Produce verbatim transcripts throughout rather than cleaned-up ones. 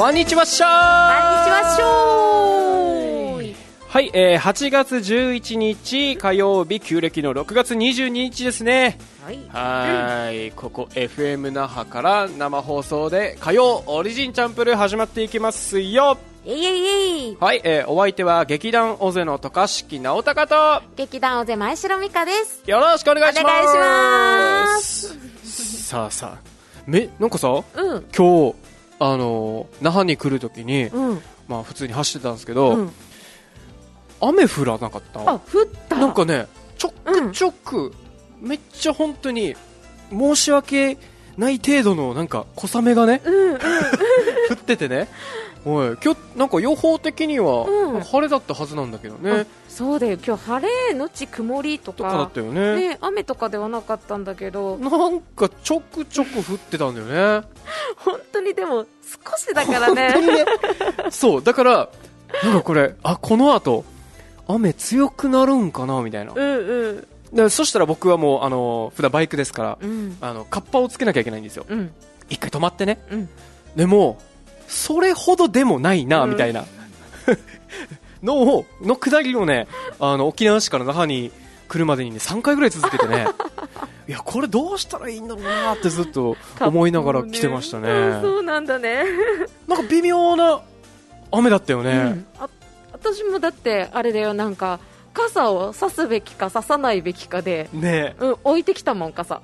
こんにちはっしょーこんにちはっしょーはい、えー、はちがつじゅういちにち火曜日、旧暦のろくがつにじゅうににちですね。 はいはい、ここ エフエム 那覇から生放送で火曜オリジンチャンプルー始まっていきますよ。 イエイイエイ。 はい、えー、お相手は劇団オゼの渡嘉敷直隆と劇団オゼ前城美香です。 よろしくお願いします。 お願いします。 さあさあ、めなんかさ、 うん、 今日あのー、那覇に来るときに、 うん、 まあ普通に走ってたんですけど、 うん、 雨降らなかった？ あ、降った。 なんかね、ちょくちょく、うん、めっちゃ本当に申し訳ない程度のなんか小雨がね、 うんうん、 降っててね。おい、今日なんか予報的には、うん、晴れだったはずなんだけどね。 そうだよ、今日晴れのち曇りとか、 とかだったよね。 ね、雨とかではなかったんだけど、 なんかちょくちょく降ってたんだよね。 本当にでも少しだからね。 本当にね。そうだからなんかこれ、あ、この後雨強くなるんかなみたいな。 うんうん。 でそしたら僕はもうあの普段バイクですから、 うん、 あのカッパをつけなきゃいけないんですよ。うん、一回止まってね。 うん、 でもそれほどでもないな、うん、みたいなのをの下りをね、あの沖縄市から那覇に来るまでに、ね、さんかいぐらい続けてねいやこれどうしたらいいんだろうなってずっと思いながら来てましたね。 うん、そうなんだね。 なんか微妙な雨だったよね。うん、 あ、私もだってあれだよ、なんか傘を差すべきか差さないべきかで、 ね、 うん、置いてきたもん傘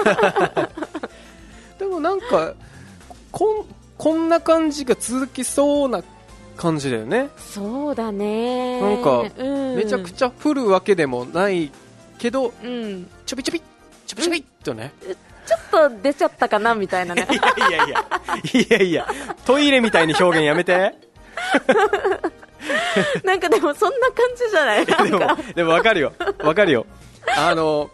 でもなんかこんこんな感じが続きそうな感じだよね。 そうだね。 なんか、 うん、 めちゃくちゃ降るわけでもないけど、 うん、 ちょびちょびちょびちょびっとね、 うん、ちょっと出ちゃったかなみたいなね。 いやいやいやいやいや、トイレみたいに表現やめてなんかでもそんな感じじゃない？なんかでもでも分かるよ分かるよ。あの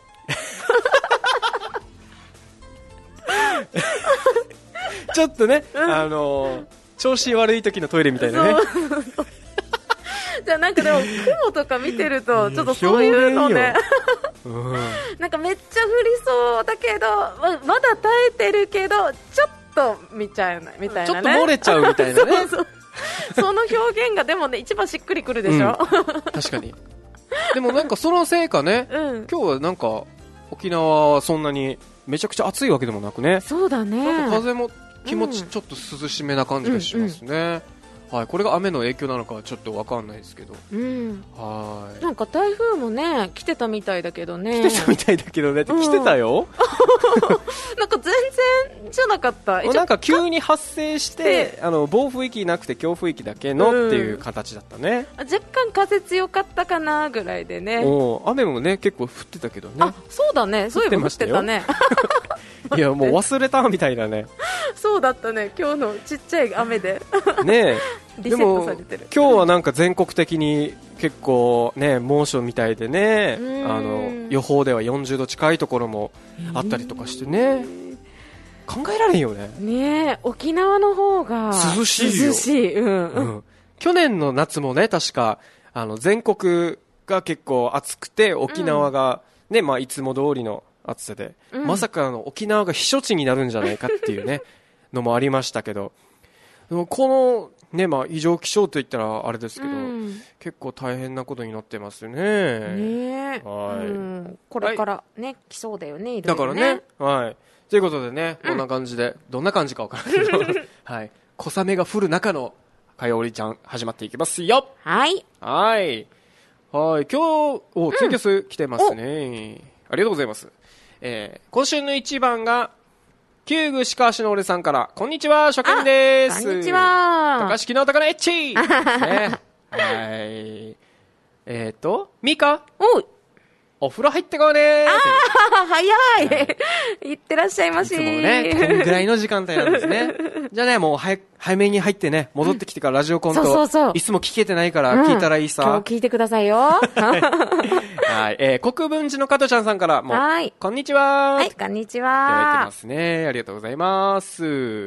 ちょっとね、うん、あの調子悪い時のトイレみたいなね。 じゃあなんかでも雲とか見てるとちょっとそういうのね、うん、なんかめっちゃ降りそうだけど ま, まだ耐えてるけどちょっと見ちゃうみたいなね。 ちょっと漏れちゃうみたいなね。 そうそう、その表現がでもね一番しっくりくるでしょ、 うん、確かに。でもなんかそのせいかね、うん、今日はなんか沖縄はそんなにめちゃくちゃ暑いわけでもなくね。 そうだね。 なんか風も気持ちちょっと涼しめな感じがしますね、うんうんうん。はい、これが雨の影響なのかはちょっと分かんないですけど、うん、はい。 なんか台風もね来てたみたいだけどね。 来てたみたいだけどねって、来てたよ、 うん、なんか全然じゃなかった。 なんか急に発生してあの暴風域なくて強風域だけのっていう形だったね、 うん、若干風強かったかなぐらいでね。 お雨もね結構降ってたけどね。 あ、そうだね、そういえば降ってたね。 いやもう忘れたみたいなね。 そうだったね、今日のちっちゃい雨でねえリセットされてる。 今日はなんか全国的に結構ね猛暑みたいでね、あの予報ではよんじゅうど近いところもあったりとかしてね、考えられんよね。 ねえ、沖縄の方が涼しいよ。 涼しい、うんうん、 去年の夏もね確かあの全国が結構暑くて沖縄が、ね、まあ、いつも通りの暑さで、うん、まさかの沖縄が避暑地になるんじゃないかっていうねのもありましたけど、でもこのね、まあ、異常気象といったらあれですけど、うん、結構大変なことになってますよね。 ね、 はい、うん、 これからね、はい、来そうだよね、いろいろね。 だからね、はい、ということでね、こんな感じで、うん、どんな感じかわからないけど、はい、小雨が降る中の火曜りちゃん始まっていきますよ。 はいはいはい、今日おツイキャス来てますね、うん、ありがとうございます。えー、今週の一番が旧具鹿足の俺さんから、こんにちは、初見です。 こんにちは。 高敷の高野エッチ、ね、はい。えっと、ミカおい。 お風呂入ってこうねー。 あー、早い。はい、いってらっしゃいまし。 いつもね、こんぐらいの時間帯なんですね。じゃあね、もう早早めに入ってね、戻ってきてからラジオコント、 そうそうそう、 いつも聞けてないから聞いたらいいさ。 うん、今日聞いてくださいよ。はい、 えー、国分寺の加藤ちゃんさんからも、はい、こんにちは。 はい、こんにちは。 いただいてますね。ありがとうございます。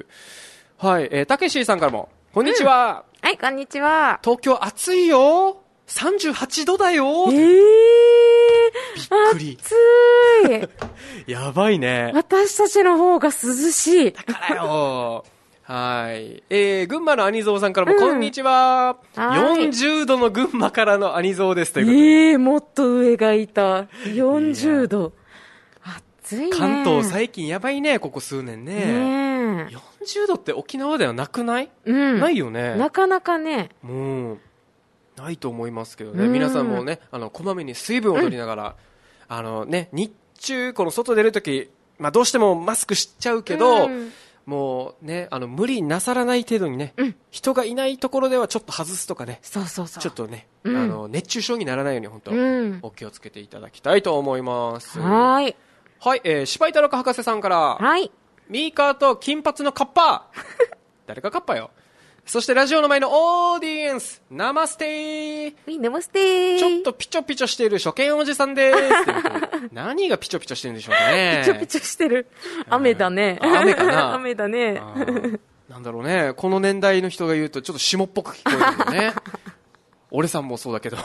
はい、えー、たけしさんからも、こんにちは。 うん、はい、こんにちは。 東京暑いよ。さんじゅうはちどだよ。 えー、 びっくり。 暑い。 やばいね。 私たちの方が涼しい。 だからよ。 はい。えー、群馬のアニゾーさんからも、こんにちは。よんじゅうどの群馬からのアニゾーです。ということで。 ええー、もっと上がいた。よんじゅうど。暑いね。 関東最近やばいね、ここ数年ね。ねよんじゅうどって沖縄ではなくない？うん。ないよね。 なかなかね。 もう、ないと思いますけどね。皆さんもね、あの、こまめに水分を取りながら、うん、あのね、日中、この外出るとき、まあどうしてもマスクしちゃうけど、うんもうね、あの、無理なさらない程度にね、うん、人がいないところではちょっと外すとかね、 そうそうそう。 ちょっとね、うん、あの、熱中症にならないように本当、うん、お気をつけていただきたいと思います。 はい。 はい、えー、芝居太郎博士さんから、 はい。 ミーカーと金髪のカッパ誰がカッパよ。そしてラジオの前のオーディエンス、ナマステー。 ナマステー。 ちょっとピチョピチョしている初見おじさんです。何がピチョピチョしてるんでしょうかね。 ピチョピチョしてる。雨だね。 雨かな。 雨だね。 なんだろうね。この年代の人が言うとちょっと下っぽく聞こえるんだね。俺さんもそうだけど。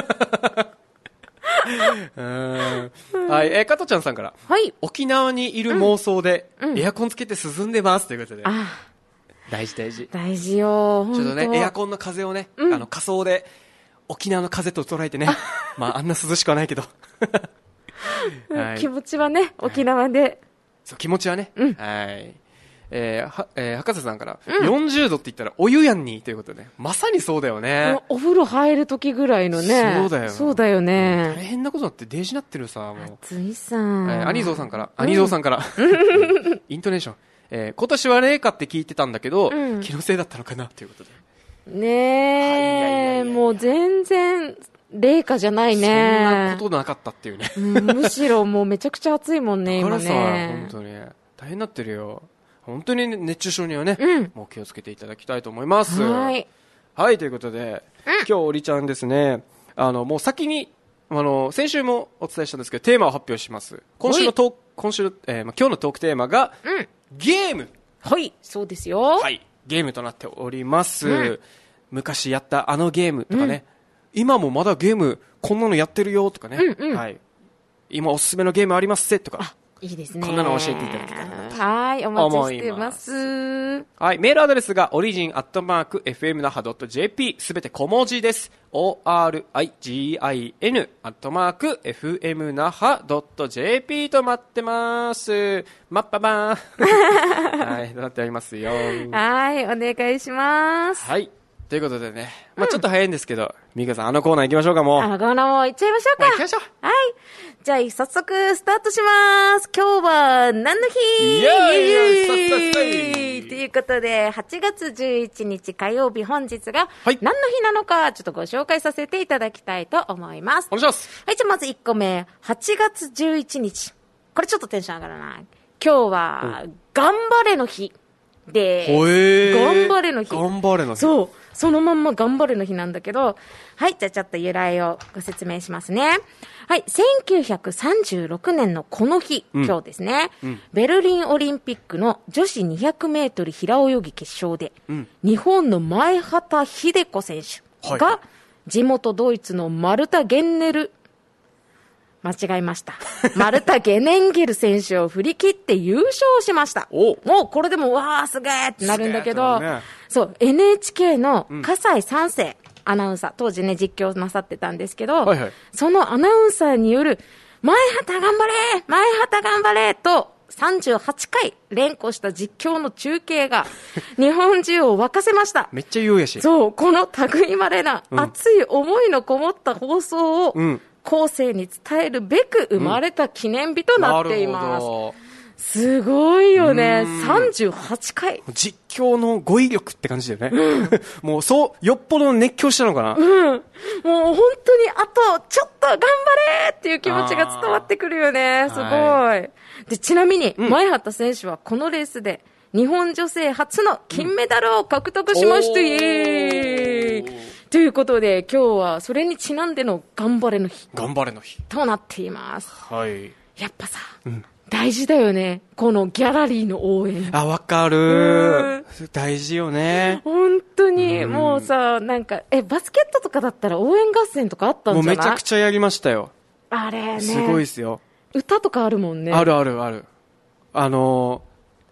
うんはい、えー、加藤ちゃんさんから。 はい。 沖縄にいる妄想で、うん、エアコンつけて涼んでますということで。 あ大事大事大事よちょっとねエアコンの風をね、うん、あの仮想で沖縄の風と捉えてねまああんな涼しくはないけど、 はい、気持ちはね沖縄で、はい、 そう気持ちはね、うん、はいえーはえー、博士さんから、うん、よんじゅうどって言ったらお湯やんにということでまさにそうだよねお風呂入る時ぐらいのねそうだよそうだよね、 大変なことだってデージなってるさもう暑いさ、 えー、アニゾーさんから、うん、アニゾーさんからイントネーションえー、今年は冷夏って聞いてたんだけど、うん、気のせいだったのかなということでねえもう全然冷夏じゃないねそんなことなかったっていうね、 うん、むしろもうめちゃくちゃ暑いもんねだからさ今ね本当に大変になってるよ本当に熱中症にはね、うん、もう気をつけていただきたいと思いますはいはいということで、うん、今日おりちゃんですねあのもう先にあの先週もお伝えしたんですけどテーマを発表します今週のトーク今週、えーま、今日のトークテーマが、うんゲームはいそうですよはいゲームとなっております、うん、昔やったあのゲームとかね、うん、今もまだゲームこんなのやってるよとかね、うんうんはい、今おすすめのゲームありますせとかいいですねこんなの教えていただきたいなとはいお待ちしてますはいメールアドレスがオリジンアットマーク エフエムナハドットジェーピー すべて小文字です オーアールアイジーアイエヌ アットマーク エフエムナハドットジェーピー と待ってますマッパバーはいとなっておりますよはいお願いしますはいということでね、まあちょっと早いんですけど、うん、ミカさんあのコーナー行きましょうかもうあのコーナーも行っちゃいましょうか、はい、 行きましょうはいじゃあ早速スタートします今日は何の日イエーイということではちがつじゅういちにち火曜日本日が何の日なのかちょっとご紹介させていただきたいと思いますお願いしますはいじゃあまずいっこめはちがつじゅういちにちこれちょっとテンション上がらない今日は頑張れの日で頑張れの日頑張れの日そうそのまんま頑張れの日なんだけどはいじゃあちょっと由来をご説明しますねはいせんきゅうひゃくさんじゅうろくねんのこの日、うん、今日ですね、うん、ベルリンオリンピックの女子にひゃくメートル平泳ぎ決勝で、うん、日本の前畑秀子選手が、はい、地元ドイツのマルタ・ゲンネル間違えましたマルタ・ゲネンゲル選手を振り切って優勝しましたおもうこれでもわーすげーってなるんだけど、ね、そう エヌエイチケー の葛西三世アナウンサー当時ね実況なさってたんですけど、はいはい、そのアナウンサーによる前畑頑張れ前畑頑張れとさんじゅうはちかい連呼した実況の中継が日本中を沸かせましためっちゃ言うやしそうこの類まれな熱い思いのこもった放送を、うん後世に伝えるべく生まれた記念日となっています、うん、すごいよねさんじゅうはちかい実況の語彙力って感じだよね、うん、もうそうよっぽど熱狂したのかな、 うん、もう本当にあとちょっと頑張れっていう気持ちが伝わってくるよねすごい、はい、でちなみに、うん、前畑選手はこのレースで日本女性初の金メダルを獲得しました、うん、イエーイということで今日はそれにちなんでの頑張れの日頑張れの日となっています、 はい、 やっぱさ、うん、大事だよねこのギャラリーの応援あわかる大事よね本当にもうさなんかえバスケットとかだったら応援合戦とかあったんじゃないもうめちゃくちゃやりましたよあれねすごいですよ歌とかあるもんねあるあるあるあの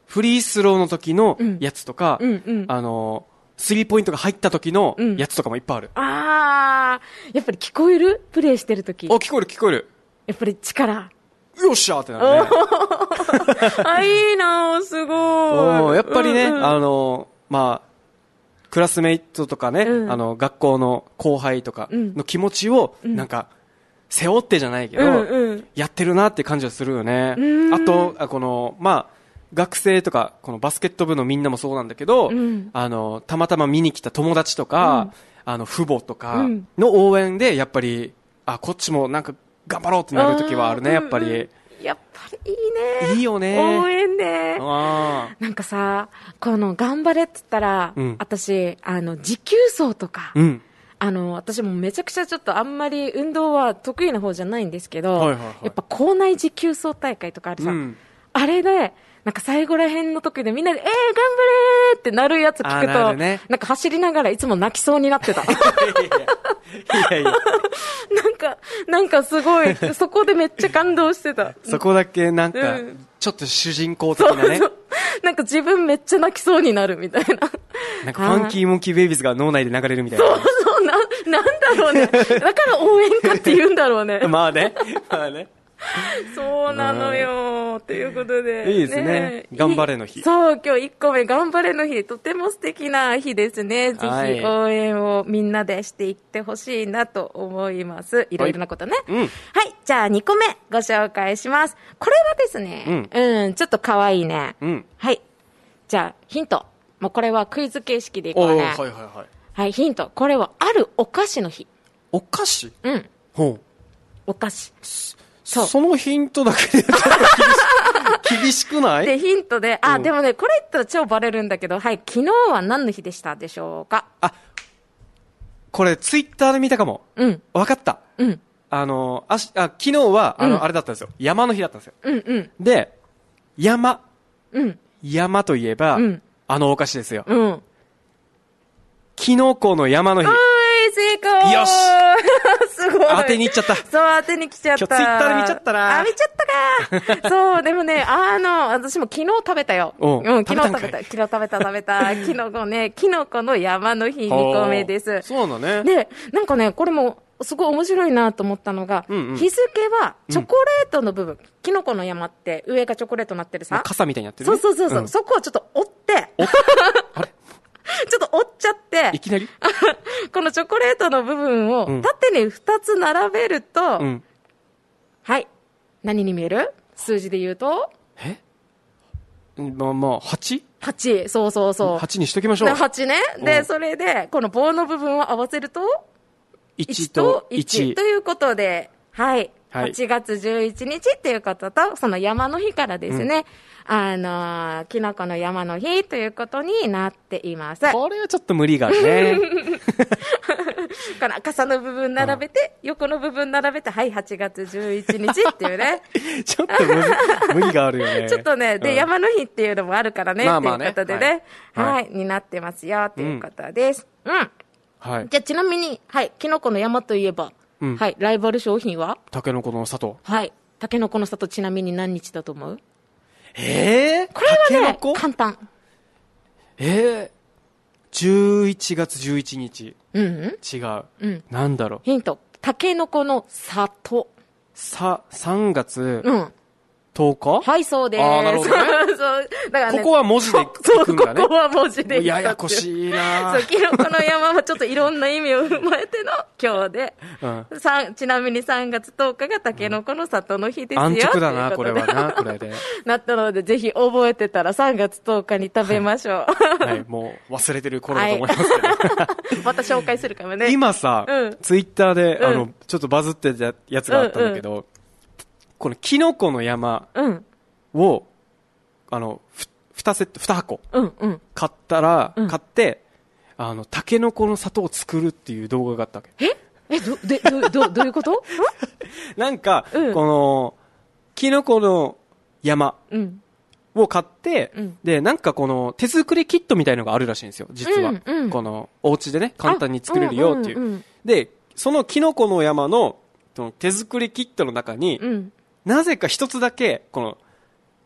フリースローの時のやつとか、 うんうんうん、 あの、スリーポイントが入った時のやつとかもいっぱいある。 うん、あー、やっぱり聞こえる？プレイしてる時。 お、聞こえる聞こえる。 やっぱり力。 よっしゃーってなるね。 あ、いいなー、すごい。 やっぱりね、 うんうん、 あの、まあ、クラスメイトとかね、うん、あの、学校の後輩とかの気持ちを、なんか、背負ってじゃないけど、うんうん、やってるなって感じはするよね。あと、あこの、まあ、学生とか、このバスケット部のみんなもそうなんだけど、うん、あの、たまたま見に来た友達とか、うん、あの、父母とかの応援で、やっぱり、あ、こっちもなんか頑張ろうってなる時はあるね、やっぱり。うんうん、 やっぱりいいね。 いいよね。 応援ね。なんかさ、この頑張れって言ったら、うん、私、あの、持久走とか、うん、あの、私もめちゃくちゃちょっとあんまり運動は得意な方じゃないんですけど、はいはいはい、やっぱ校内持久走大会とかあるさ、うん、あれで、なんか最後ら辺の時でみんなで、えー、頑張れーってなるやつ聞くと、ね、なんか走りながらいつも泣きそうになってた。いやいや。なんか、なんかすごい、そこでめっちゃ感動してた。 そこだけなんか、うん、ちょっと主人公的なね。そうそう、 なんか自分めっちゃ泣きそうになるみたいな。 なんかファンキーモンキーベイビーズが脳内で流れるみたいな。 そうそう、な、なんだろうね。だから応援歌って言うんだろうね。 まあね。まあね。 そうなのよ、ということで。 いいですね。ね、頑張れの日。 そう、今日いっこめ、頑張れの日。とても素敵な日ですね。ぜひ応援をみんなでしていってほしいなと思います。いろいろなことね。はい、うん、はい。じゃあにこめご紹介します。これはですね、うん、うん、ちょっと可愛いね。うん、はい。じゃあヒント。もうこれはクイズ形式でいこうね。はいはいはい。はい、ヒント。これはあるお菓子の日。 お菓子？ うん。 ほう。 お菓子。 そう。そのヒントだけでちょっと厳し厳しくない？ で、ヒントで、あ、うん、でもね、これ言ったら超バレるんだけど、はい、昨日は何の日でしたでしょうか？ あ、これツイッターで見たかも。 うん。 わかった。 うん。 あの、あし、あ、昨日は、あの、うん、あれだったんですよ。山の日だったんですよ。 うんうん。 で、山。 うん。 山といえば、うん、あのお菓子ですよ。 うん。 キノコの山の日。 成功よしすごい当てに行っちゃった。 そう、当てに来ちゃった。 今日ツイッターで見ちゃったな。 あ、見ちゃったかそう、でもね、あの、私も昨日食べたよ。 うん、 昨日食べた。昨日食べた食べた。キノコね、キノコの山の日にこめです。 そうだね。 で、なんかね、これも、すごい面白いなと思ったのが、うんうん、日付はチョコレートの部分、うん、キノコの山って上がチョコレートになってるさ。 傘みたいになってる、ね。 そうそうそうそう、うん、そこをちょっと折って、 あれちょっと折っちゃって、 いきなりこのチョコレートの部分を縦にふたつ並べると、うん、はい。何に見える？数字で言うとえまあまあ、はち？ はち、そうそうそう。 はちにしときましょう。 はちね。で、それで、この棒の部分を合わせると、 いちといち。 ということで、はい。はい、はちがつじゅういちにちっていうことと、その山の日からですね、うん、あのー、キノコの山の日ということになっています。 これはちょっと無理があるね。 この傘の部分並べて、うん、横の部分並べて、はい、はちがつじゅういちにちっていうね。 ちょっと無理があるよね。 ちょっとね、で、うん、山の日っていうのもあるからね、まあまあねっていうことでね、はい、はい、になってますよ、ということです。うん。うん、はい。じゃあ、ちなみに、はい、キノコの山といえば、うん、はい、ライバル商品はタケノコの里。 はい。タケノコの里、ちなみに何日だと思う？ えー、 これはね、簡単。 えー、じゅういちがつじゅういちにち。 うん、うん、 違う。うん。なんだろう。 ヒント。タケノコの里。 さ、さんがつ。 うん。 とおか？ はい、そうです。 ああ、なるほどね。 そうだからね、 ここは文字でいくんだね。 そう、ここは文字でいく。 ややこしいなそう、キノコの山もちょっといろんな意味を踏まえての今日で。うん、ちなみにさんがつとおかがタケノコの里の日ですよ。 安直だな、これはな、これで。 なったので、ぜひ覚えてたらさんがつとおかに食べましょう。はい、はい、もう忘れてる頃だと思いますけど。はい、 また紹介するかもね。 今さ、うん、ツイッターで、あの、うん、ちょっとバズってたやつがあったんだけど、うんうん、このキノコの山、 うんを、あの、ふ、二セット、二箱。 うんうん。 買ったら、うん、買って、あの、タケノコの里を作るっていう動画があったわけ。 ええ、ど、で、ど、ど、どういうことなんか、うん、この、キノコの山を買って、うん、で、なんかこの、手作りキットみたいのがあるらしいんですよ、実は。うんうん、この、お家でね、簡単に作れるよっていう。うんうんうん、で、そのキノコの山の、手作りキットの中に、 うん、 なぜか一つだけ、この、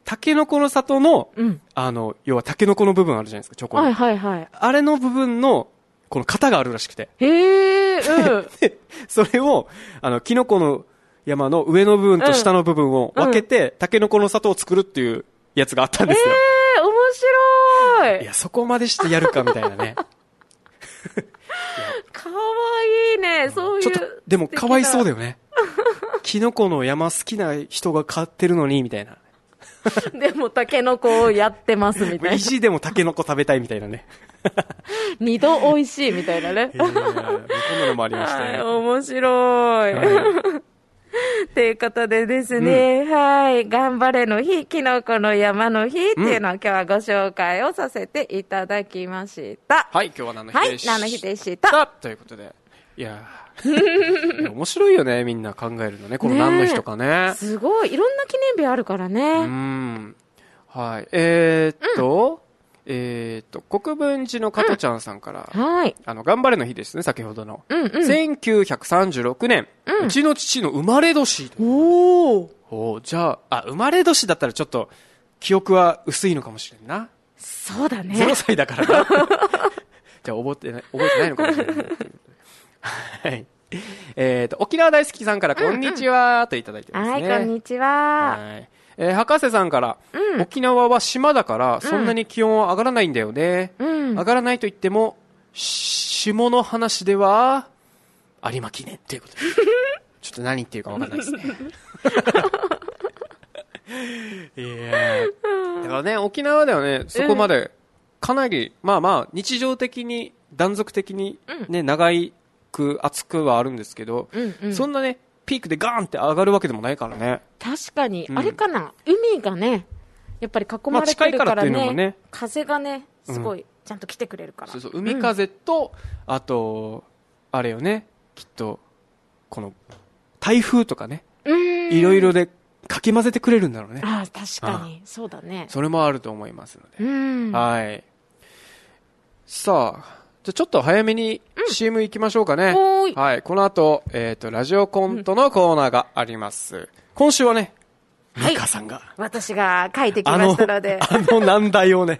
タケノコの里の、 うん、 あの、要はタケノコの部分あるじゃないですか、チョコの。 はいはいはい。 あれの部分の、この型があるらしくて。 へー、うん。 それを、あの、キノコの山の上の部分と下の部分を分けて、うん、タケノコの里を作るっていうやつがあったんですよ。 えー、面白い。 いや、そこまでしてやるかみたいなね。 かわいいね、そういう。 ちょっと、でもかわいそうだよね。キノコの山好きな人が買ってるのに、みたいな。 でもタケノコをやってますみたいな。 意地でもタケノコ食べたいみたいなね。 二度美味しいみたいなね。 こんなのもありましたね。 はい、面白い。はいということでですね、うん、はい、頑張れの日、キノコの山の日っていうのを今日はご紹介をさせていただきました。 はい、今日は何の日でした。 はい、何の日でした。 ということで、いやー面白いよね、みんな考えるのね、この何の日とかね。 すごい、いろんな記念日あるからね。 うん。はい、えー、っと、うんえー、と国分寺の加トちゃんさんから、うんはい、あの頑張れの日ですね、先ほどの、うんうん、せんきゅうひゃくさんじゅうろくねん、うん、うちの父の生まれ年。 おおじゃああ生まれ年だったらちょっと記憶は薄いのかもしれんな。 そうだね、 ゼロさいだからなじゃあ覚えてない覚えてないのかもしれないはいえー、と沖縄大好きさんからこんにちは、うんうん、といただいてますね。 はい、こんにちは。 はいえー、博士さんから、うん、沖縄は島だからそんなに気温は上がらないんだよね、うん、上がらないと言っても下の話では有馬記念っていうことでちょっと何言ってるか分かんないですねいやだからね沖縄ではねそこまでかなり、うん、まあまあ日常的に断続的にね、うん、長く暑くはあるんですけど、うんうん、そんなねピークでガーンって上がるわけでもないからね。 確かに、うん、あれかな海がねやっぱり囲まれてるからね、まあ、近いからっていうのもね風がねすごいちゃんと来てくれるから、 うん、そうそう海風と、うん、あとあれよねきっとこの台風とかねいろいろでかき混ぜてくれるんだろうね。 ああ確かにそうだね。 それもあると思いますので、 うん、 はいさあじゃちょっと早めに シーエム 行きましょうかね。 うん、 はい。この後、えっと、ラジオコントのコーナーがあります。うん、今週はね、ミカさんが、はい。 私が書いてきましたので。 あの、あの難題をね、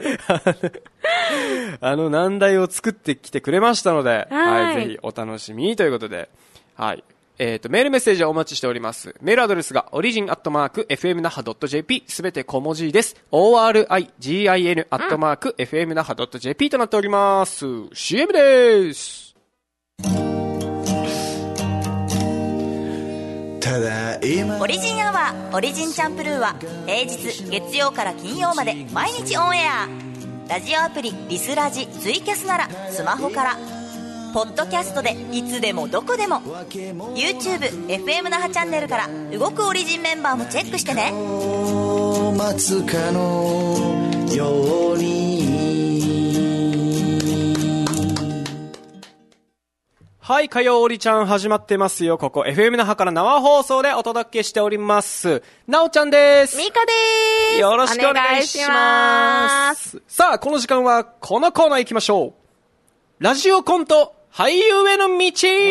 あの難題を作ってきてくれましたので、はい、はい、ぜひお楽しみということで、はい。えっと、メールメッセージをお待ちしております。メールアドレスが、オリジンアットマーク、エフエムナハドットジェーピー、すべて小文字です。オーアールアイジーアイエヌ アットマーク、エフエムナハドットジェーピー となっております。シーエム です。 ただいまオリジンアワー、オリジンチャンプルーは、平日、月曜から金曜まで毎日オンエア。ラジオアプリ、リスラジ、ツイキャスなら、スマホから、ポッドキャストでいつでもどこでも YouTube、エフエム 那覇チャンネルから動くオリジンメンバーもチェックしてね。待つかのように。 はい火曜オリちゃん始まってますよ。ここ エフエム 那覇から生放送でお届けしておりますなおちゃんです。 ミカです。 よろしくお願いします。さあこの時間はこのコーナー行きましょう。ラジオコント俳優への道、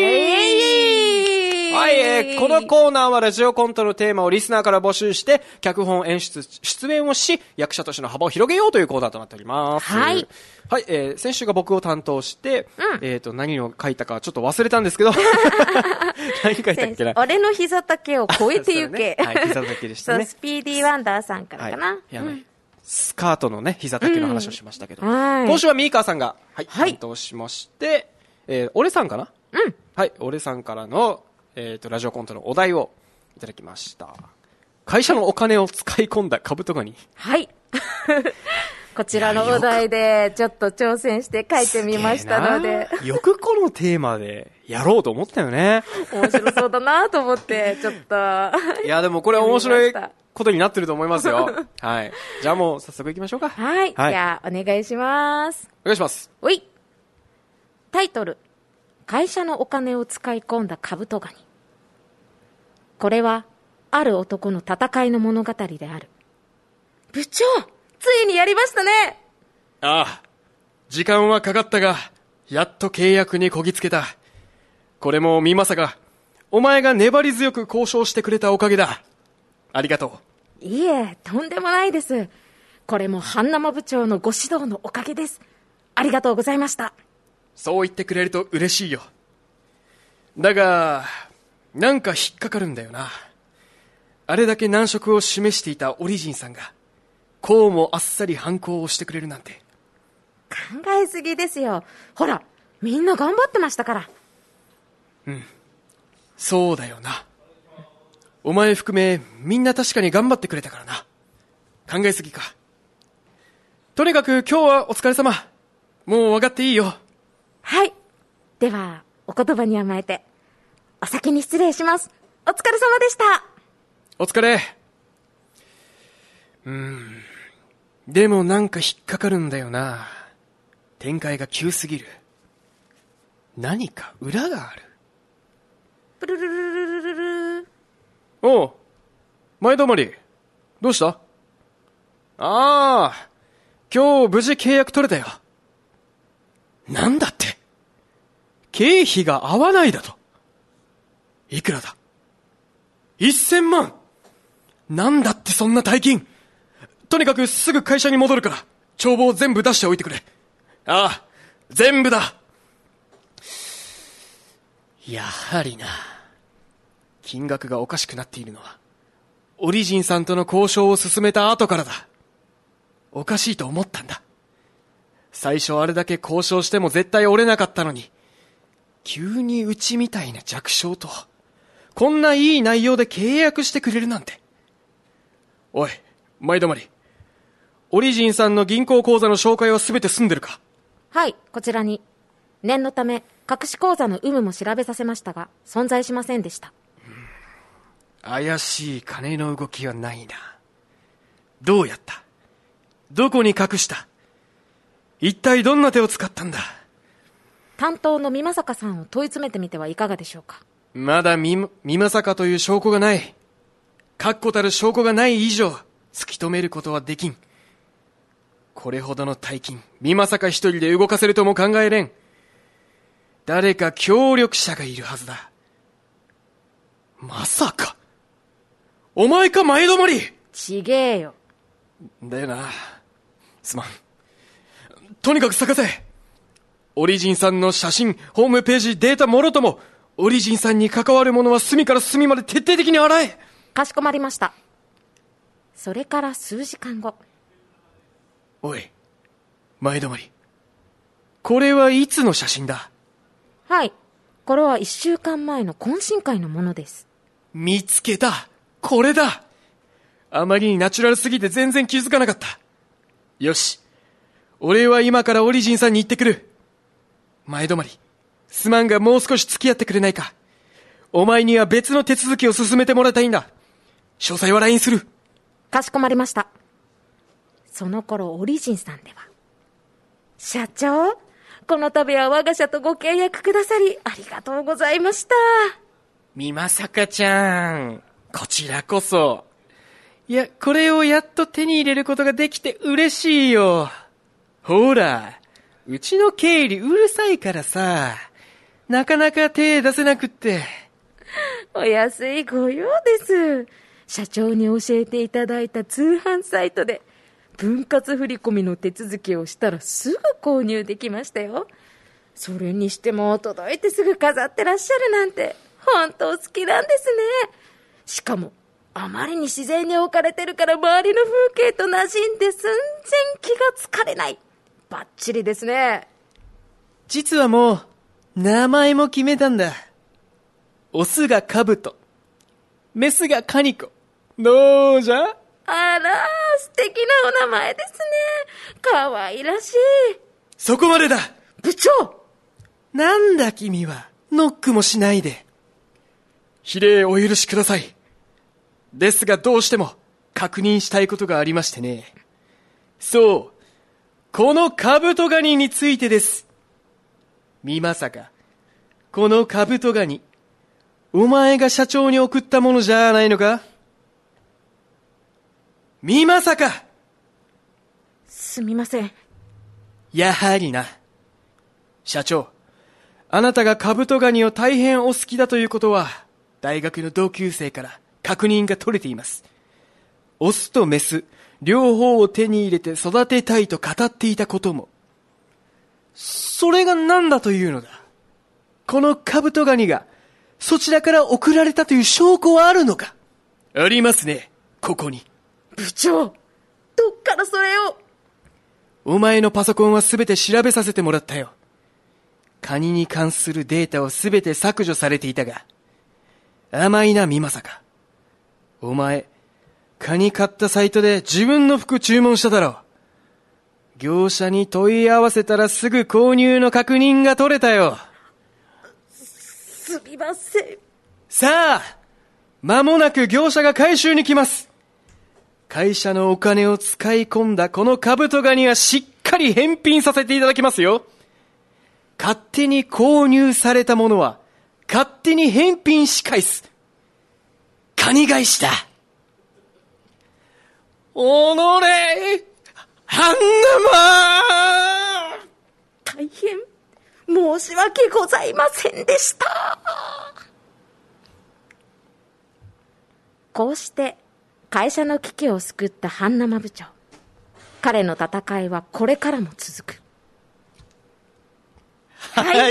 えー、 はい、えー、このコーナーはラジオコントのテーマをリスナーから募集して脚本演出出演をし役者としての幅を広げようというコーナーとなっております。 はい、 はいえー、先週が僕を担当して、うんえー、と何を書いたかちょっと忘れたんですけど何書いたっけな。 俺の膝丈を超えてゆけ、 ねはい、膝丈でしたね。 そうスピーディーワンダーさんからかな、 はいやうんスカートのね膝丈の話をしましたけど、 うん、 今週はミーカーさんが、はいはい、 担当しまして、えー、俺さんかな、 うん、 はい俺さんからの、えー、とラジオコントのお題をいただきました。会社のお金を使い込んだカブトガニ。 はいこちらのお題でちょっと挑戦して書いてみましたのでよくこのテーマでやろうと思ったよね。 面白そうだなと思ってちょっといやでもこれ面白いことになってると思いますよはい。じゃあもう早速行きましょうか。 はい、はい、じゃあお願いします。 お願いします。 おいタイトル、会社のお金を使い込んだカブトガニ。これはある男の戦いの物語である。部長、ついにやりましたね。 ああ、時間はかかったがやっと契約にこぎつけた。これもみまさかお前が粘り強く交渉してくれたおかげだ。ありがとういえ、とんでもないです。これも半生部長のご指導のおかげです。ありがとうございました。 そう言ってくれると嬉しいよ。だが、なんか引っかかるんだよな。あれだけ難色を示していたオリジンさんが、こうもあっさり反抗をしてくれるなんて。 考えすぎですよ。ほら、みんな頑張ってましたから。 うん、そうだよな。お前含めみんな確かに頑張ってくれたからな。考えすぎか。とにかく今日はお疲れ様。もう上がっていいよ。 はい。ではお言葉に甘えてお先に失礼します。お疲れ様でした。 お疲れ。うーん、でもなんか引っかかるんだよな。展開が急すぎる。何か裏がある。 プルルルルルルル。 おう、前泊まりどうした？ああ、今日無事契約取れたよ。なんだって、経費が合わないだと。いくらだ？いっせんまん。なんだってそんな大金。とにかくすぐ会社に戻るから帳簿を全部出しておいてくれ。ああ、全部だ。やはりな。金額がおかしくなっているのはオリジンさんとの交渉を進めた後からだ。おかしいと思ったんだ。最初あれだけ交渉しても絶対折れなかったのに、急にうちみたいな弱小とこんないい内容で契約してくれるなんて。おい、前泊まり、オリジンさんの銀行口座の紹介は全て済んでるか？ はい、こちらに。念のため隠し口座の有無も調べさせましたが存在しませんでした。 怪しい金の動きはないな。どうやった？どこに隠した？一体どんな手を使ったんだ？ 担当の美作さんを問い詰めてみてはいかがでしょうか。 まだ美作という証拠がない。確固たる証拠がない以上突き止めることはできん。これほどの大金、美作一人で動かせるとも考えれん。誰か協力者がいるはずだ。まさかお前か、前泊まり。 ちげえよ。 だよな。すまん。とにかく探せ。オリジンさんの写真、ホームページ、データもろともオリジンさんに関わるものは隅から隅まで徹底的に洗え。 かしこまりました。それから数時間後。 おい、前泊まり、これはいつの写真だ？ はい、これはいっしゅうかんまえの懇親会のものです。 見つけた。これだ。あまりにナチュラルすぎて全然気づかなかった。よし、俺は今からオリジンさんに行ってくる。前泊まり、すまんがもう少し付き合ってくれないか。お前には別の手続きを進めてもらいたいんだ。詳細は ライン する。 かしこまりました。その頃オリジンさんでは、社長、この度は我が社とご契約くださりありがとうございました。 美作ちゃん、こちらこそ。いや、これをやっと手に入れることができて嬉しいよ。ほら、うちの経理うるさいからさ、なかなか手出せなくって。 お安いご用です。社長に教えていただいた通販サイトで分割振込の手続きをしたらすぐ購入できましたよ。それにしても届いてすぐ飾ってらっしゃるなんて本当好きなんですね。しかもあまりに自然に置かれてるから周りの風景と馴染んで寸前気がつかれない。バッチリですね。 実はもう名前も決めたんだ。オスがカブト、メスがカニコ。どうじゃ？ あら、素敵なお名前ですね。可愛らしい。 そこまでだ。 部長！ なんだ君は、ノックもしないで。非礼お許しください。ですがどうしても確認したいことがありましてね。そう、このカブトガニについてです。美作、このカブトガニ、お前が社長に送ったものじゃないのか？美作！ すみません。 やはりな。社長、あなたがカブトガニを大変お好きだということは大学の同級生から確認が取れています。 オスとメス、両方を手に入れて育てたいと語っていたことも。それが何だというのだ。このカブトガニがそちらから送られたという証拠はあるのか。ありますね、ここに。 部長、どっからそれを。 お前のパソコンはすべて調べさせてもらったよ。カニに関するデータをすべて削除されていたが、甘いな、みまさか。お前、カニ買ったサイトで自分の服注文しただろう。業者に問い合わせたらすぐ購入の確認が取れたよ。 すみません。 さあ、間もなく業者が回収に来ます。会社のお金を使い込んだこのカブトガニはしっかり返品させていただきますよ。勝手に購入されたものは勝手に返品し返す。カニ返しだ。おのれ、ハンナマ。 大変申し訳ございませんでした。こうして会社の危機を救ったハンナマ部長。彼の戦いはこれからも続く。 はい、はい、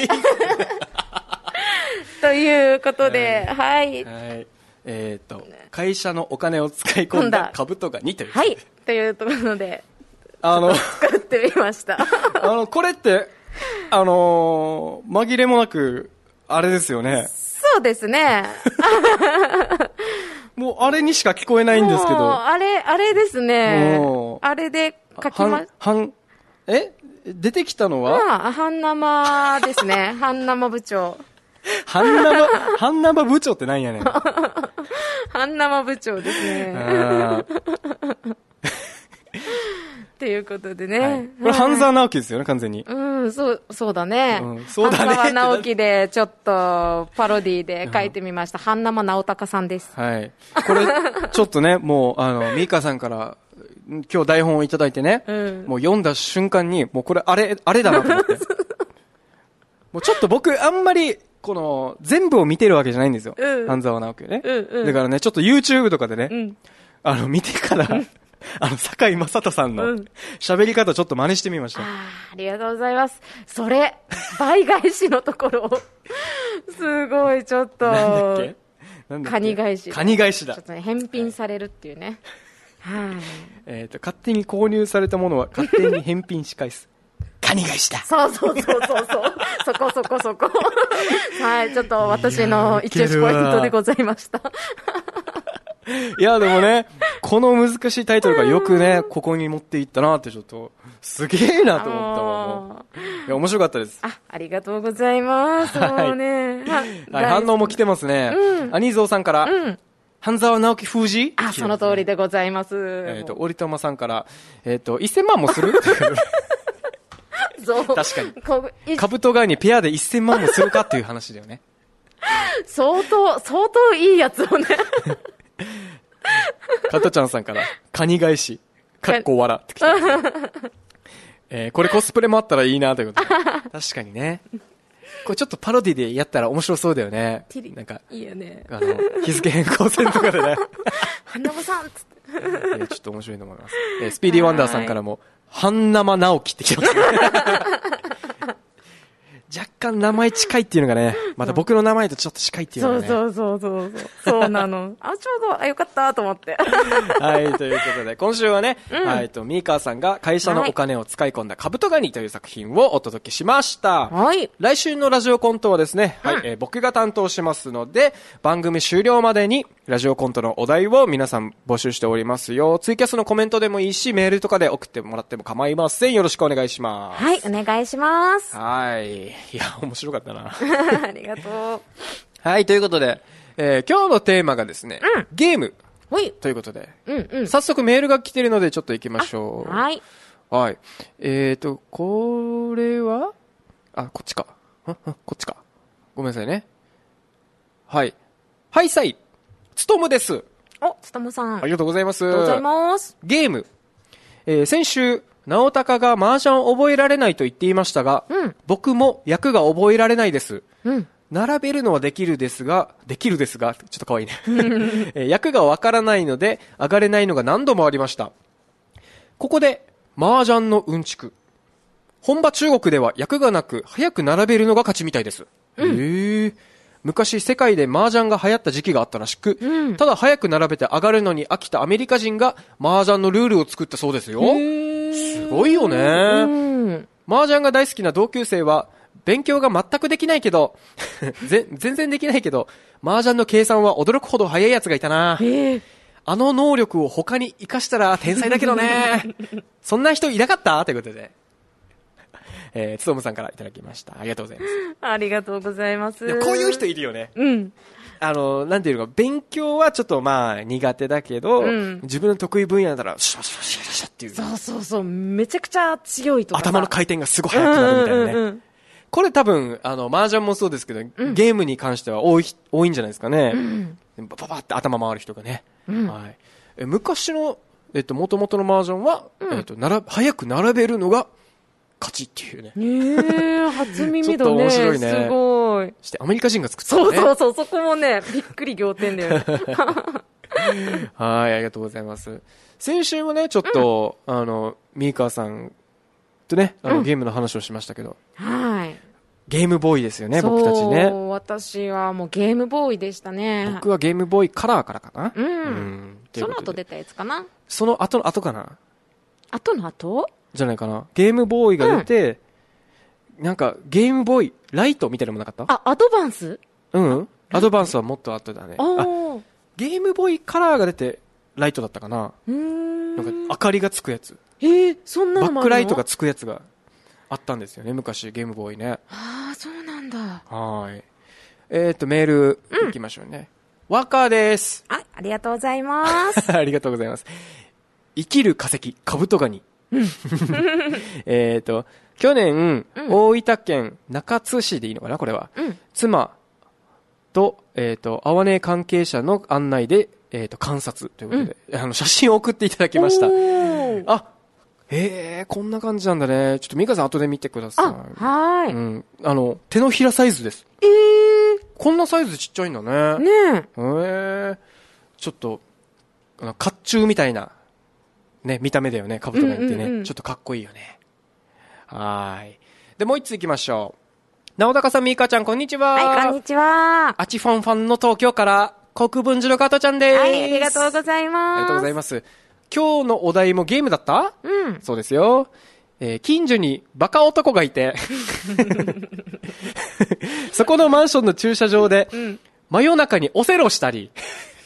ということで、はい、はい、 えっ、ー、と会社のお金を使い込んだカブトガニという、 はいというところで、 あの作ってみました。 あのこれってあのー、紛れもなくあれですよね。 そうですね。 もうあれにしか聞こえないんですけど。 あれあれですね。あれで書きまはんえ出てきたのは、 ああ、ハンナマですね。ハンナマ部長。 ハンナマハンナマ部長ってなんやねん。 ハンナマ部長ですね。っていうことでね。はい、 これ、半沢直樹ですよね、完全に。 うん、そう、そうだね。 うん、そうだね。 半沢直樹で、ちょっと、パロディで書いてみました。半生直隆さんです。 はい。これ、ちょっとね、もう、あの、ミカさんから、今日台本をいただいてね、うん、もう読んだ瞬間に、もうこれ、あれ、あれだなと思って。もうちょっと僕、あんまり、この、全部を見てるわけじゃないんですよ。うん、半沢直樹ね、うんうん。だからね、ちょっと YouTube とかでね、うん、あの、見てから、うんあの、堺雅人さんの喋り方ちょっと真似してみました。うん、あ, ありがとうございます。それ、倍返しのところを、すごいちょっと、 なんだっけなんだっけカニ返し。 カニ返しだ。 ちょっとね、返品されるっていうね。はい。はい、 えっと、勝手に購入されたものは勝手に返品し返す。カニ返しだ。 そうそうそうそうそう。そこそこそこ。はい、ちょっと私の一押しポイントでございました。 いや、でもね、この難しいタイトルがよくね、ここに持っていったなって、ちょっと、すげえなと思ったわ、もう。いや、面白かったです。 あ、ありがとうございます。はい、もうね。 はい、はい、反応も来てますね。うん、アニゾーさんから、うん、半沢直樹封じ、 あ、その通りでございます。 えっ、ー、と、折玉さんから、えっ、ー、と、せんまんもするそう。 確かに。カブトガニペアでせんまんもするかっていう話だよね。 相当、相当いいやつをね。 加トちゃんさんから、カニ返し、かっこ笑ってきた。えー、これコスプレもあったらいいなということで。確かにね。これちょっとパロディでやったら面白そうだよね。なんか、 いいよね。 あの、日付変更線とかでね。 花間さんつって。 えー、ちょっと面白いと思います。えー、スピーディーワンダーさんからも、半生直樹ってきてますね。若干名前近いっていうのがね、また僕の名前とちょっと近いっていうのがね。 そうそうそうそう。そうなの。あ、ちょうど、あ、よかったと思って。 はい、ということで、今週はね、うん、はい、と、ミーカーさんが会社のお金を使い込んだカブトガニという作品をお届けしました。 はい。 来週のラジオコントはですね、うん、はい、えー、僕が担当しますので、番組終了までにラジオコントのお題を皆さん募集しておりますよ。ツイキャスのコメントでもいいし、メールとかで送ってもらっても構いません。よろしくお願いします。 はい、お願いします。 はい。いや、面白かったな。 ありがとう。 はい、ということで、えー、今日のテーマがですね、うん、ゲームということで、 うんうん、 早速メールが来てるのでちょっと行きましょう。 はい。 はい。えーと、これはあ、こっちか。こっちか。ごめんなさいね。はい。はいさい、つとむです。 お、つとむさん。 ありがとうございます。 ありがとうございます。 ゲーム。えー、先週、直隆が麻雀を覚えられないと言っていましたが、うん、僕も役が覚えられないです。うん、 並べるのはできるですが、できるですが、ちょっと可愛いね。えー役がわからないので、上がれないのが何度もありました。ここで、麻雀のうんちく。本場中国では役がなく、早く並べるのが勝ちみたいです。うん、へー。昔世界で麻雀が流行った時期があったらしく、うん、ただ早く並べて上がるのに飽きたアメリカ人が麻雀のルールを作ったそうですよ。すごいよね、うん、麻雀が大好きな同級生は勉強が全くできないけど全然できないけど麻雀の計算は驚くほど早いやつがいたな。あの能力を他に活かしたら天才だけどねそんな人いなかったということで、えー、つとむさんからいただきました。ありがとうございます。 ありがとうございます。 こういう人いるよね。 うん。 あの、なんていうのか、勉強はちょっとまあ苦手だけど、うん、自分の得意分野だったら、シャシャシャシャっていう。 そうそうそう、めちゃくちゃ強いとか。 頭の回転がすごい速くなるみたいなね。うんうんうん、これ多分、あの、麻雀もそうですけど、うん、ゲームに関しては多い、多いんじゃないですかね。うん、バババって頭回る人がね。うん、はい。え昔の、えっと、元々の麻雀は、うん、えっと、なら、早く並べるのが、勝ちっていうね。 ねえ、初耳だね。 ちょっと面白いね。 すごい。 してアメリカ人が作ったね。 そうそうそう、そこもね、びっくり仰天だよね。 はい、ありがとうございます。先週もね、ちょっと、うん、あの、ミーカーさんとね、あの、うん、ゲームの話をしましたけど。 はい。 ゲームボーイですよね、僕たちね。 そう、私はもうゲームボーイでしたね。 僕はゲームボーイカラーからかな。 うん。うん、その後出たやつかな。 その後の後かな。 後の後じゃないかな。ゲームボーイが出て、うん、なんかゲームボーイライトみたいなのもなかった？ あ、アドバンス？ うん。アドバンスはもっと後だね。あ、ゲームボーイカラーが出てライトだったかな。うーん。なんか明かりがつくやつ。 えー、そんなのもあるの？ バックライトがつくやつがあったんですよね、昔ゲームボーイね。 ああ、そうなんだ。 はい。えーと、メール行きましょうね。うん、ワカです。 あ、ありがとうございます。 ありがとうございます。生きる化石、カブトガニ。うん、えっと、去年、うん、大分県中津市でいいのかなこれは。うん、妻と、えっ、ー、と、阿波根関係者の案内で、えっ、ー、と、観察ということで、うん、あの、写真を送っていただきました。あ、へえ、こんな感じなんだね。ちょっとミカさん後で見てください。 あ、はーい。 うん。あの、手のひらサイズです。 えー。 こんなサイズちっちゃいんだね。 ねえ。 へえ。ちょっと、あの、甲冑みたいな、ね、見た目だよね、カブトガニってね、うんうんうん。ちょっとかっこいいよね。はーい。で、もう一つ行きましょう。直高さん、ミーカちゃん、こんにちは。 はい、こんにちは。 あちファンファンの東京から、国分寺の加藤ちゃんです。 はい、ありがとうございます。 ありがとうございます。今日のお題もゲームだった？うん。そうですよ。えー、近所にバカ男がいて、そこのマンションの駐車場で、うん、真夜中にオセロしたり、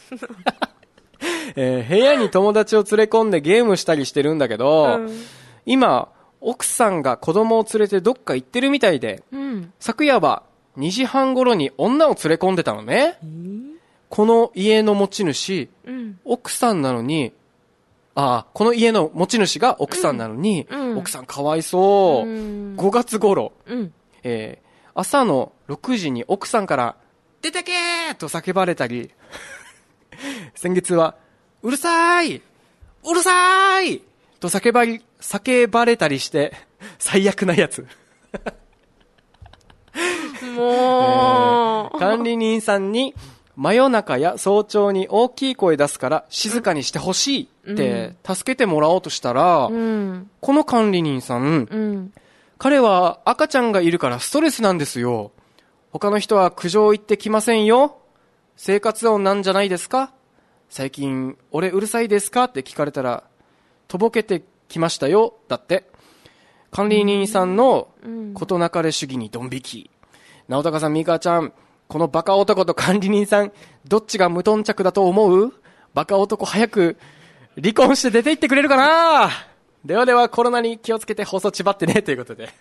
えー、部屋に友達を連れ込んでゲームしたりしてるんだけど、うん、今、奥さんが子供を連れてどっか行ってるみたいで、うん、昨夜はにじはん頃に女を連れ込んでたのね。この家の持ち主、うん、奥さんなのに、ああ、この家の持ち主が奥さんなのに、うん、奥さんかわいそう。うん、ごがつ頃、うんえー、朝のろくじに奥さんから、出てけーと叫ばれたり、先月は、うるさーいうるさーいと叫ばり、叫ばれたりして、最悪なやつ。 もう、 えー、管理人さんに、真夜中や早朝に大きい声出すから静かにしてほしいって助けてもらおうとしたら、うん、この管理人さん、うん、彼は赤ちゃんがいるからストレスなんですよ。他の人は苦情言ってきませんよ。生活音なんじゃないですか？最近俺うるさいですかって聞かれたらとぼけてきましたよ。だって管理人さんの事なかれ主義にドン引き。直高さん、ミカちゃん、このバカ男と管理人さん、どっちが無頓着だと思う？バカ男早く離婚して出て行ってくれるかな？ではではコロナに気をつけて放送ちばってねということで。い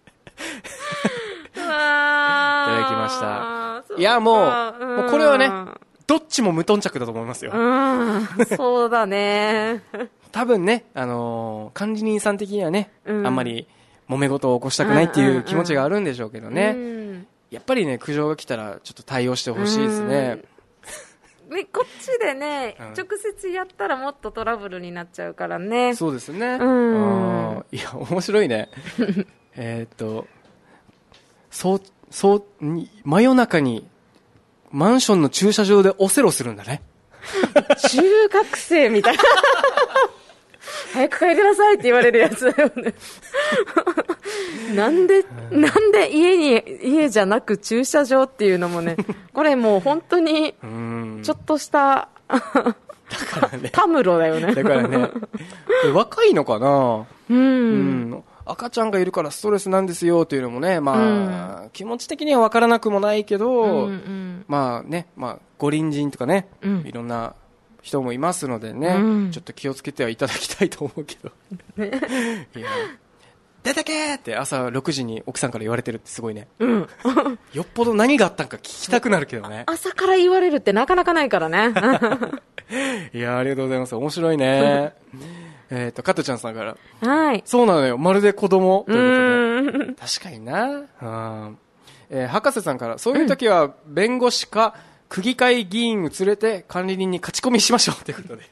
ただきました。いやもう、もうこれはね、どっちも無頓着だと思いますよ。 うん、そうだね。 多分ね、あのー、管理人さん的にはね、うん、あんまり揉め事を起こしたくないっていう気持ちがあるんでしょうけどね。うんうん、やっぱりね、苦情が来たらちょっと対応してほしいですね。 ね、こっちでね、うん、直接やったらもっとトラブルになっちゃうからね。 そうですね。うん、あいや、面白いね。えっと、そう、 そう真夜中にマンションの駐車場でオセロするんだね。 中学生みたいな。早く帰りなさいって言われるやつだよね。なんで、なんで家に、家じゃなく駐車場っていうのもね、これもう本当に、ちょっとした、だからね、たむろだよね。 だからね、若いのかな、 うん、うん。 赤ちゃんがいるからストレスなんですよっていうのもね、まあ、うん、気持ち的には分からなくもないけど、うんうん、まあね、まあ、ご隣人とかね、うん、いろんな人もいますのでね、うん、ちょっと気をつけてはいただきたいと思うけど。いや出てけーって朝ろくじに奥さんから言われてるってすごいね。うん、よっぽど何があったんか聞きたくなるけどね。 朝から言われるってなかなかないからね。 いやありがとうございます。面白いね。えっと、加トちゃんさんから。 はい。 そうなのよ。まるで子供ということで。確かにな。うんえー、博士さんから、そういう時は弁護士か区議会議員を連れて管理人に勝ち込みしましょうということで。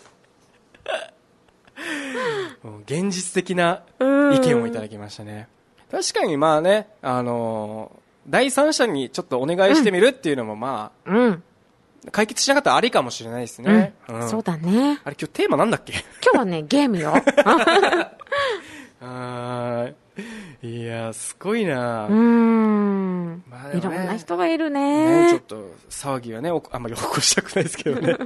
現実的な意見をいただきましたね。確かにまあね、あのー、第三者にちょっとお願いしてみるっていうのもまあ、うん、解決しなかったらありかもしれないですね、 うんうん、そうだね。あれ今日テーマなんだっけ？ 今日はねゲームよ。 あいやすごいな。 うーん、まあね、いろんな人がいる ね, ねちょっと騒ぎはねあんまり起こしたくないですけどね。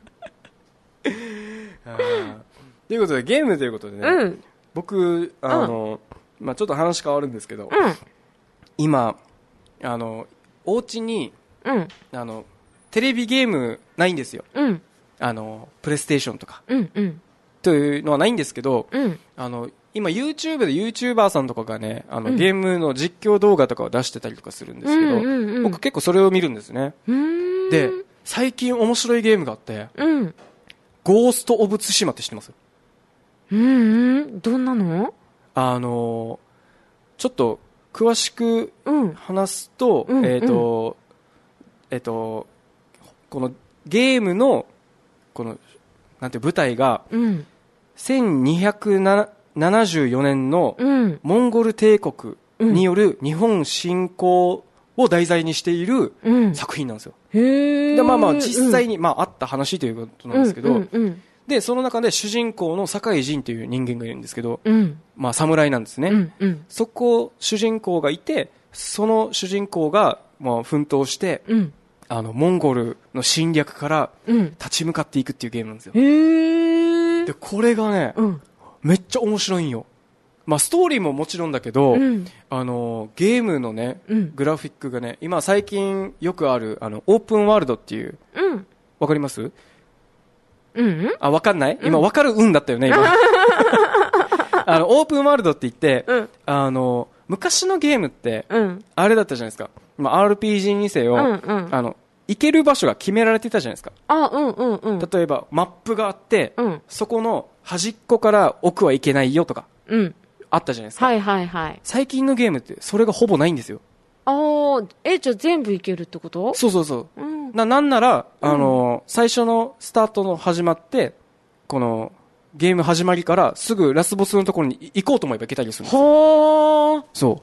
あということでゲームということでね、うん、僕あの、うんまあ、ちょっと話変わるんですけど、うん、今あのお家に、うん、あのテレビゲームないんですよ、うん、あのプレイステーションとか、うんうん、というのはないんですけど、うん、あの今 YouTube で YouTuber さんとかがねあの、うん、ゲームの実況動画とかを出してたりとかするんですけど、うんうんうん、僕結構それを見るんですね。で最近面白いゲームがあって、うん、ゴースト・オブ・ツシマって知ってます？ うんうん、どんなの？ あのちょっと詳しく話すと、うん、えっ、ー、と、うん、えっ、ー、とこのゲームのこのなんて舞台が、うん、せんにひゃくななじゅうよねんのモンゴル帝国による日本侵攻を題材にしている作品なんですよ。うん、へでまあまあ実際に、まあ、あった話ということなんですけど。うんうんうんでその中で主人公の酒井仁という人間がいるんですけど、うん、まあ侍なんですね、うんうん、そこ主人公がいてその主人公がまあ奮闘して、うん、あのモンゴルの侵略から立ち向かっていくっていうゲームなんですよ、うん、でこれがね、うん、めっちゃ面白いんよ。まあ、ストーリーももちろんだけど、うん、あのゲームのね、うん、グラフィックがね今最近よくあるあのオープンワールドっていう、うん、わかります？うん、あ、わかんない、うん、今わかる運だったよね、今。あの、オープンワールドって言って、うん、あの、昔のゲームって、うん、あれだったじゃないですか。まあ、アールピージー にせよ、うんうん、あの、行ける場所が決められてたじゃないですか。 あ、うんうんうん。 例えば、マップがあって、うん、そこの端っこから奥は行けないよとか、うん、あったじゃないですか。 はいはいはい。 最近のゲームって、それがほぼないんですよ。 ああ、え、じゃあ全部いけるってこと？ そうそうそう。うんな, なんなら、あのー、最初のスタートの始まって、この、ゲーム始まりからすぐラスボスのところに行こうと思えば行けたりするんですよ。はー。そう。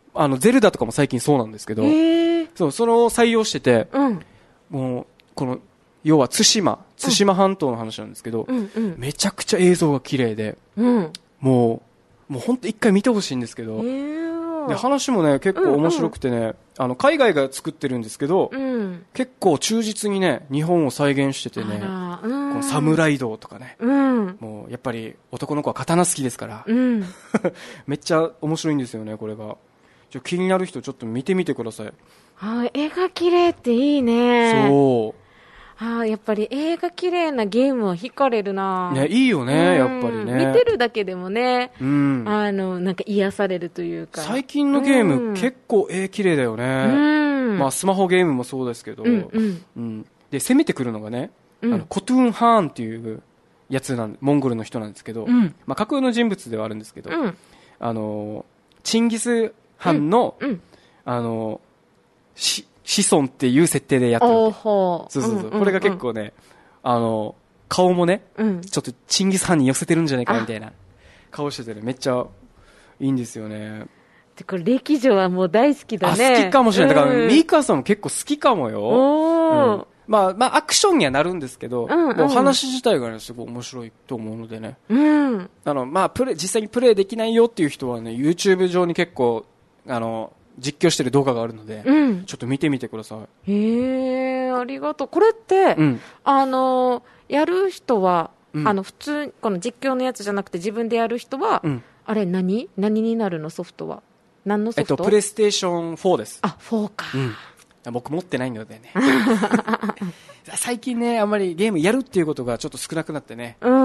あの、ゼルダとかも最近そうなんですけど、そう、それを採用してて、うん、もう、この、要は対馬、対馬半島の話なんですけど、うんうん、めちゃくちゃ映像が綺麗で、うん、もう、もう本当一回見てほしいんですけど、で話もね結構面白くてね、うんうん、あの海外が作ってるんですけど、うん、結構忠実にね日本を再現しててね、うん、この侍道とかね、うん、もうやっぱり男の子は刀好きですから、うん、めっちゃ面白いんですよねこれが。ちょ気になる人ちょっと見てみてください。 あ絵が綺麗っていいね。 そうあやっぱり映画綺麗なゲームは惹かれるな、 ね、いいよね、やっぱりね。 見てるだけでもね、うん、あのなんか癒されるというか。 最近のゲーム、うん、結構絵綺麗だよね、うんまあ、スマホゲームもそうですけど、うんうんうん、で攻めてくるのがね、うん、あのコトゥーン・ハーンっていうやつなんモンゴルの人なんですけど、うんまあ、架空の人物ではあるんですけど、うん、あのチンギス・ハンの、うんうん、あのし子孫っていう設定でやってるわけ。そうそうそう、うんうんうん、これが結構ねあの顔もね、うん、ちょっとチンギス・ハンに寄せてるんじゃないかみたいな顔してて、ね、めっちゃいいんですよね。 てこれ歴女はもう大好きだね。 あ、好きかもしれない。だから、 うん、 ミカさんも結構好きかもよ。 おー。うんまあ、まあ、アクションにはなるんですけど、 うんうん、 もう話自体がね、すごい面白いと思うのでね。 うん。 あの、まあ、プレイ、実際にプレイできないよっていう人はね、YouTube 上に結構、あの、実況してる動画があるので、うん、ちょっと見てみてください。 へー、ありがとう。これって、うん、あの、やる人は、うん、あの、普通、この実況のやつじゃなくて自分でやる人は、うん、あれ何何になるのソフトは。何のソフト？ えっと、プレイステーションフォーです。 あ、フォーか。うん僕持ってないのでね最近ねあんまりゲームやるっていうことがちょっと少なくなってね、うん、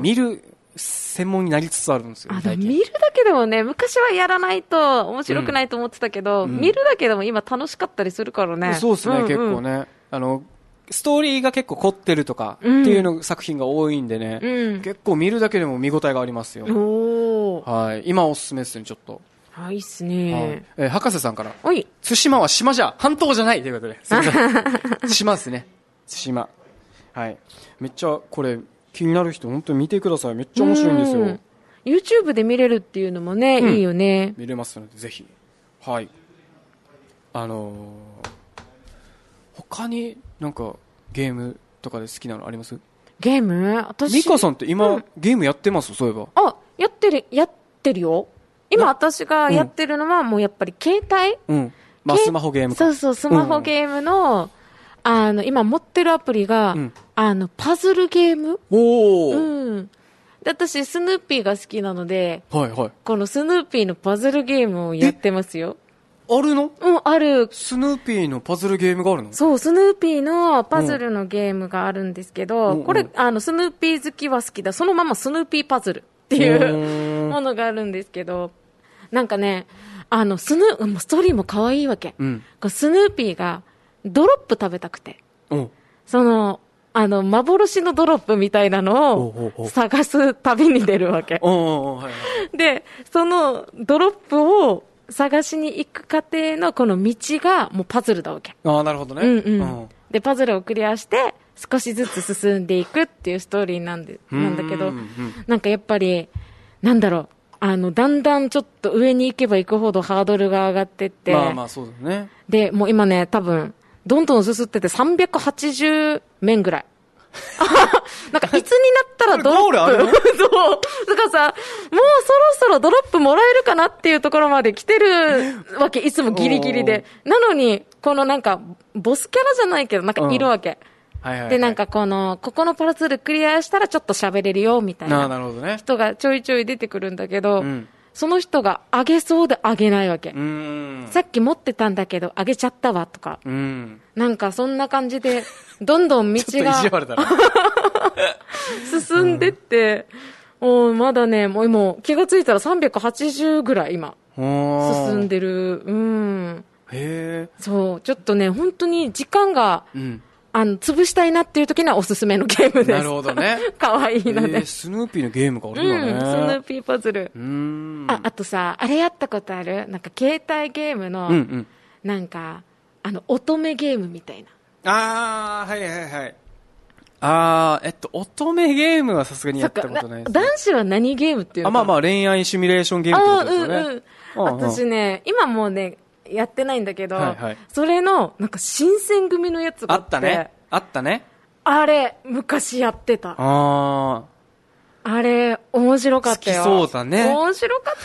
見る専門になりつつあるんですよ。 あでも見るだけでもね昔はやらないと面白くないと思ってたけど、うん、見るだけでも今楽しかったりするからね。 そうですね、うんうん、結構ねあのストーリーが結構凝ってるとかっていうの、うん、作品が多いんでね、うん、結構見るだけでも見応えがありますよ。おはい今おすすめですねちょっと。 はい、いいっすね、はいえー、博士さんからおい対馬は島じゃ半島じゃないということで島ですね対馬はいめっちゃこれ気になる人本当に見てくださいめっちゃ面白いんですよ。 YouTube で見れるっていうのもね、うん、いいよね見れますのでぜひはいあのー、他になんかゲームとかで好きなのあります？ ゲーム私ミカさんって今、うん、ゲームやってます？そういえばあやってるやってるよ今私がやってるのはもうやっぱり携帯、 うんまあ、スマホゲームかそうそうスマホゲームの、うん、あの今持ってるアプリが、うん、あのパズルゲームおー、うん、で私スヌーピーが好きなので、はいはい、このスヌーピーのパズルゲームをやってますよ。 あるの？ うんある。 スヌーピーのパズルゲームがあるの？ そうスヌーピーのパズルのゲームがあるんですけど、うん、これあのスヌーピー好きは好きだそのままスヌーピーパズルっていうものがあるんですけどなんかね、あの、スヌー、ストーリーも可愛いわけ。うん、スヌーピーがドロップ食べたくて。うん、その、あの、幻のドロップみたいなのを探す旅に出るわけ。で、そのドロップを探しに行く過程のこの道がもうパズルだわけ。 ああ、なるほどね。 うんうん。で、パズルをクリアして少しずつ進んでいくっていうストーリーなんで、なんだけど、なんかやっぱり、なんだろう。あの、だんだんちょっと上に行けば行くほどハードルが上がってって。 まあまあそうだね。 で、もう今ね、多分、どんどん進っててさんびゃくはちじゅうめんぐらい。なんかいつになったらドロップ。ゴールあるの？そう。だからさ、もうそろそろドロップもらえるかなっていうところまで来てるわけ。いつもギリギリで。なのに、このなんか、ボスキャラじゃないけど、なんかいるわけ。うんはいはいはい、で、なんかこの、ここのパズルクリアしたらちょっと喋れるよ、みたいな人がちょいちょい出てくるんだけど、うん、その人があげそうであげないわけ。うんさっき持ってたんだけど、あげちゃったわ、とか。うん、なんかそんな感じで、どんどん道が進んでって、うん、もうまだね、もう今気がついたらさんびゃくはちじゅうぐらい今、進んでる。うん。へー。そう、ちょっとね、本当に時間が、うんあの、潰したいなっていう時にはおすすめのゲームです。 なるほどね。 かわいいので、えー。 スヌーピーのゲームがあるんだね。 うん、スヌーピーパズル。うーん。あ、あとさ、あれやったことある？なんか携帯ゲームの、うんうん、なんか、あの、乙女ゲームみたいな。 あー、はいはいはい。あー、えっと、乙女ゲームはさすがにやったことないです、ね。 男子は何ゲームっていうの？ あ、まあまあ恋愛シミュレーションゲームってことですよね。あ、うんうん。 私ね、今もうね、やってないんだけど、はいはい、それの、なんか新選組のやつがあって。あったね。 あったね。 あれ、昔やってた。ああれ、面白かったよ。 好きそうだね。 面白かった。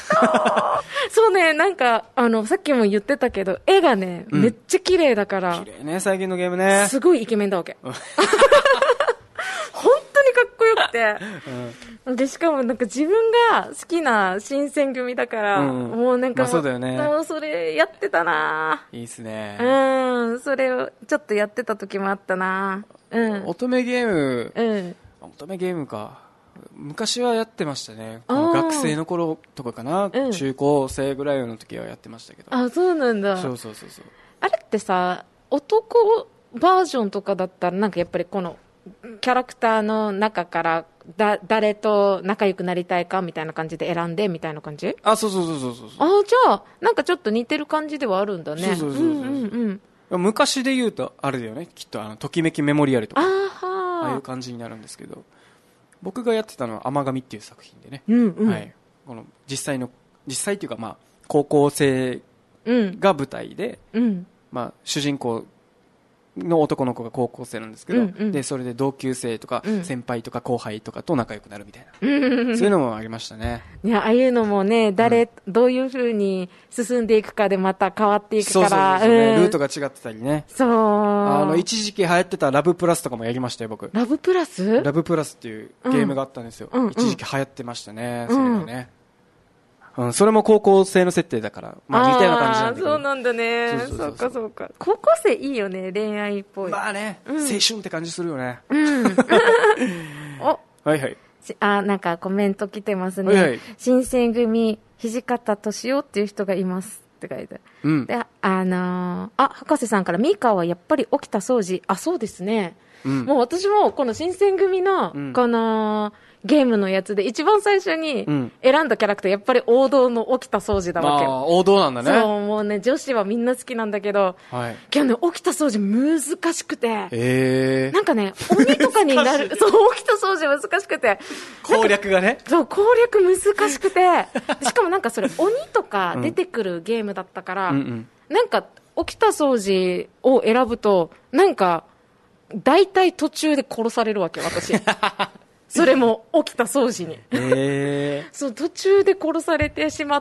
そうね、なんか、あの、さっきも言ってたけど、絵がね、うん、めっちゃ綺麗だから。 綺麗ね、最近のゲームね。 すごいイケメンだわけ。本当にかっこよくて、うん、でしかもなんか自分が好きな新選組だから、うん、もうなんかもう、まあ、そうだよね、もうそれやってたな。 いいっすね。 うんそれをちょっとやってた時もあったな。うん、 乙女ゲーム、うん、乙女ゲームか昔はやってましたね。学生の頃とかかな、うん、中高生ぐらいの時はやってましたけど。 あ、そうなんだ。 そうそうそうそう。 あれってさ男バージョンとかだったらなんかやっぱりこのキャラクターの中からだ誰と仲良くなりたいかみたいな感じで選んでみたいな感じ？ あ、そうそうそうそうそう。 あ、じゃあなんかちょっと似てる感じではあるんだね。そうそうそうそう、うんうんうん、昔で言うとあれだよね、きっとあのときめきメモリアルとか あ, ああいう感じになるんですけど、僕がやってたのは甘神っていう作品でね、うんうん、はい、この実際の実際っていうかまあ高校生が舞台で、 うん、 まあ、主人公の男の子が高校生なんですけど、 うんうん、 でそれで同級生とか、うん、先輩とか後輩とかと仲良くなるみたいな、 うん、 そういうのもありましたね。 いや、ああいうのもね、誰、うん、どういう風に進んでいくかでまた変わっていくから、そうそうそうそう、ね、 うん、ルートが違ってたりね。 そう、 あの一時期流行ってたラブプラスとかもやりましたよ、僕。 ラブプラスラブプラスっていうゲームがあったんですよ、うん、一時期流行ってましたね、それがね、うん、それも高校生の設定だから、まあ、似たような感じなんだけど。 そうなんだね。そうかそうか。高校生いいよね、恋愛っぽい。 まあね、うん、青春って感じするよね。 うん。お、 はいはい。 あ、なんかコメント来てますね。はいはい、新選組、土方歳三っていう人がいますって書いてある。 うん。 で、あのー、あ、博士さんから、ミーカーはやっぱり起きた掃除。あ、そうですね。うん、もう私もこの新選組の、この、うんゲームのやつで一番最初に選んだキャラクター、やっぱり王道の起きた掃除だわけ。 ああ、王道なんだね。 そう、もうね、女子はみんな好きなんだけど、 はい、 今日ね、起きた掃除難しくて、 えー、 なんかね、鬼とかになる、そう、起きた掃除難しくて、 攻略がね。 そう、攻略難しくて、しかもなんかそれ、鬼とか出てくるゲームだったから、 うんうんうん、 なんか、起きた掃除を選ぶと、なんか、大体途中で殺されるわけ、私。それも起きた掃除に、 えー、 そう途中で殺されてしまって、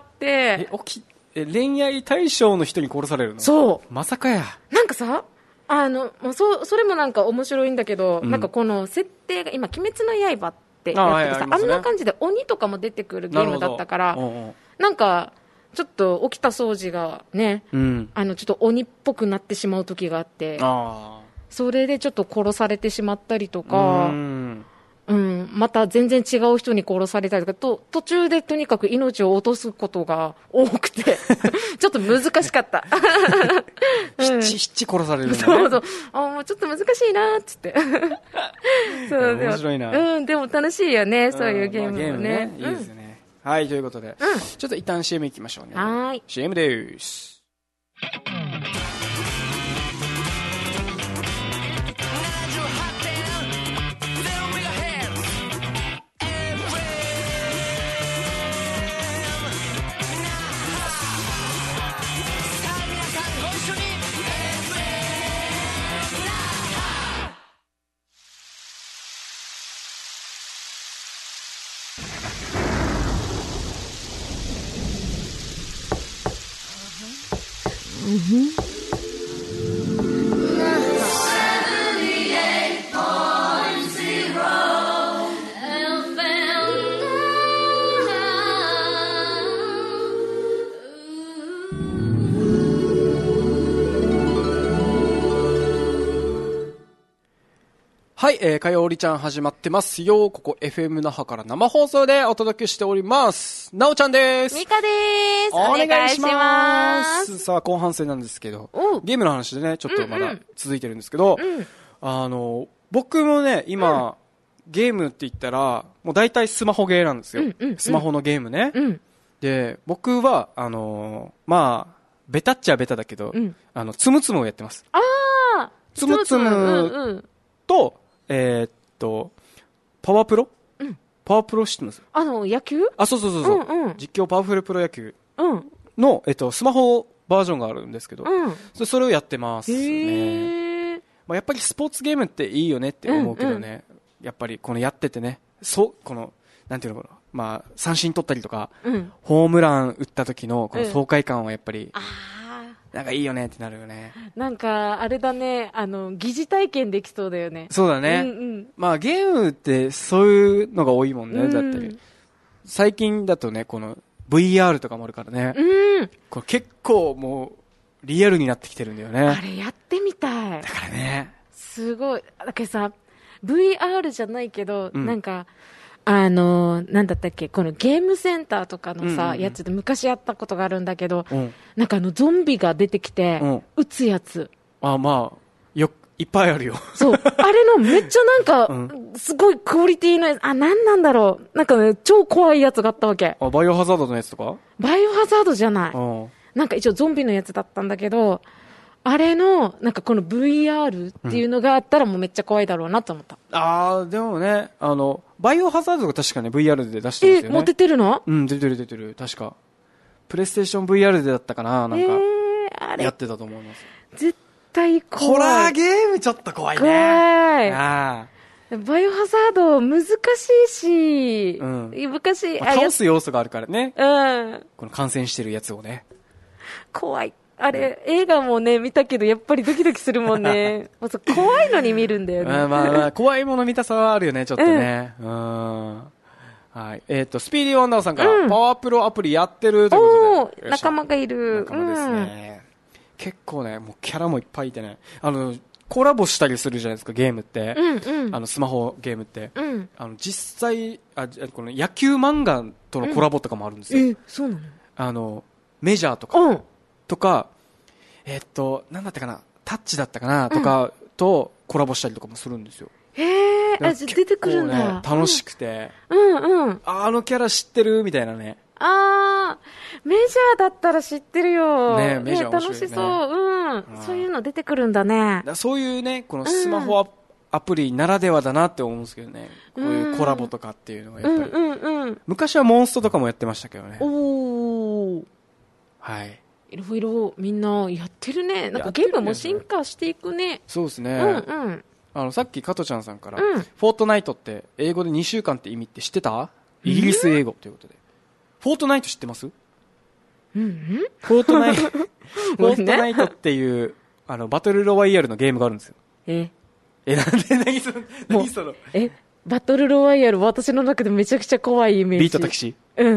え起きえ恋愛対象の人に殺されるの？ そうまさかや。 なんかさあの、まあ、そ, それもなんか面白いんだけど、うん、なんかこの設定が今鬼滅の刃ってやっててさ あ,、はい、あんな感じで鬼とかも出てくるゲームだったから、 な, なんかちょっと起きた掃除がね、うん、あのちょっと鬼っぽくなってしまう時があって、 あそれでちょっと殺されてしまったりとか、 うんうん、また全然違う人に殺されたりとかと途中でとにかく命を落とすことが多くてちょっと難しかった、 うん、七七殺されるんだね。 そうそう、あもうちょっと難しいなっつってそう面白いな。 うん、でも楽しいよね、そういうゲームもね、まあ、ゲームね、 いいですよね、うん、はい、ということで、うん、ちょっと一旦 シーエム 行きましょうね。 はい、 シーエム です。はい、えー、火曜りちゃん始まってますよ。ここ エフエム 那覇から生放送でお届けしております。なおちゃんです。 みかです。 お願いします。さあ、後半戦なんですけど、ゲームの話でね、ちょっとまだ続いてるんですけど、 うんうん、 あの、僕もね、今、うん、ゲームって言ったら、もう大体スマホゲーなんですよ。うんうんうん、スマホのゲームね。 うん、で、 僕は、あのー、まあ、ベタっちゃベタだけど、うん、あの、つむつむをやってます。 あー、 つむつむと、えー、っと、パワープロ、 うん、 パワープロ知ってます？ あの、野球？ あ、そうそうそうそう、 うんうん、 実況パワフルプロ野球の、 えっと、スマホバージョンがあるんですけど、 うん、 そ, それをやってますね。 へー、 まあ、やっぱりスポーツゲームっていいよねって思うけどね、うんうん、やっぱりこのやっててね、そう、この、なんていうのかな、まあ、三振取ったりとか、 うん、 ホームラン打った時のこの爽快感はやっぱり、 うん、あなんかいいよねってなるよね。 なんかあれだね、あの疑似体験できそうだよね。 そうだね、 うんうん、 まあゲームってそういうのが多いもんね、うん、だったり最近だとね、この ブイアール とかもあるからね、 うん、 これ結構もうリアルになってきてるんだよね。 あれやってみたい。 だからね、 すごい。だけどさ ブイアール じゃないけど、 うん、 なんかあのー、なんだったっけ、このゲームセンターとかのさ、うんうんうん、やつで昔やったことがあるんだけど、 うん、 なんかあのゾンビが出てきて、うん、撃つやつ。 あ、まあよいっぱいあるよ。 そう、あれのめっちゃなんか、うん、すごいクオリティのやつ、あ、なんなんだろう、なんかね超怖いやつがあったわけ。 あ、バイオハザードのやつとか？ バイオハザードじゃない。 うん、 なんか一応ゾンビのやつだったんだけど、あれのなんかこの ブイアール っていうのがあったらもうめっちゃ怖いだろうなと思った。 うん、ああ、でもね、あのバイオハザードが確かね ブイアール で出してますよね。 え、もう出てるの？ うん、出てる出てる、確か。 プレイステーション ブイアール でだったかな、なんか、 えー、あれやってたと思います。 絶対怖い。 ホラーゲームちょっと怖いね。 怖い。 あバイオハザード難しいし、うん、昔、 まあ、倒す要素があるからね。 うん。 この感染してるやつをね。 怖い。あれ、うん、映画もね、見たけど、やっぱりドキドキするもんね。もうそう怖いのに見るんだよね。 まあまあまあ、怖いもの見たさはあるよね、ちょっとね。うん。うんはい。えっ、ー、と、スピーディーワンダーさんから、うん、パワープロアプリやってるということで。 お仲間がいる。 仲間ですね。うん、結構ね、もうキャラもいっぱいいてね。あの、コラボしたりするじゃないですか、ゲームって。うんうん、あの、スマホゲームって。うん、あの、実際、あ、この野球漫画とのコラボとかもあるんですよ。 うん、え、そうなの？ あの、メジャーとか、うん、とか、えっと、なんだったかな、タッチだったかな、とかとコラボしたりとかもするんですよ。 へえ、あ、じゃ出てくるんだ。 ね、楽しくて。 うんうん。 あのキャラ知ってるみたいなね。 あー、メジャーだったら知ってるよ。 ね、メジャー面白いね。 楽しそう。うん。そういうの出てくるんだね。 だそういうね、このスマホア、うん、アプリならではだなって思うんですけどね。こういうコラボとかっていうのがやっぱり。うんうんうん。昔はモンストとかもやってましたけどね。 おー。 はい。 いろいろみんなやってるね。なんかゲームも進化していくね。 そうですね。 うんうん。 あの、さっき加トちゃんさんから、うん、フォートナイトって英語でにしゅうかんって意味って知ってた？イギリス英語ということで。フォートナイト知ってます？ うんうん、 フォートナイト、フォートナイトっていう、あの、バトルロワイヤルのゲームがあるんですよ。 ええ、なんで、何その、何その。 え、バトルロワイヤル、私の中でめちゃくちゃ怖いイメージ。 ビートたけし？ うん。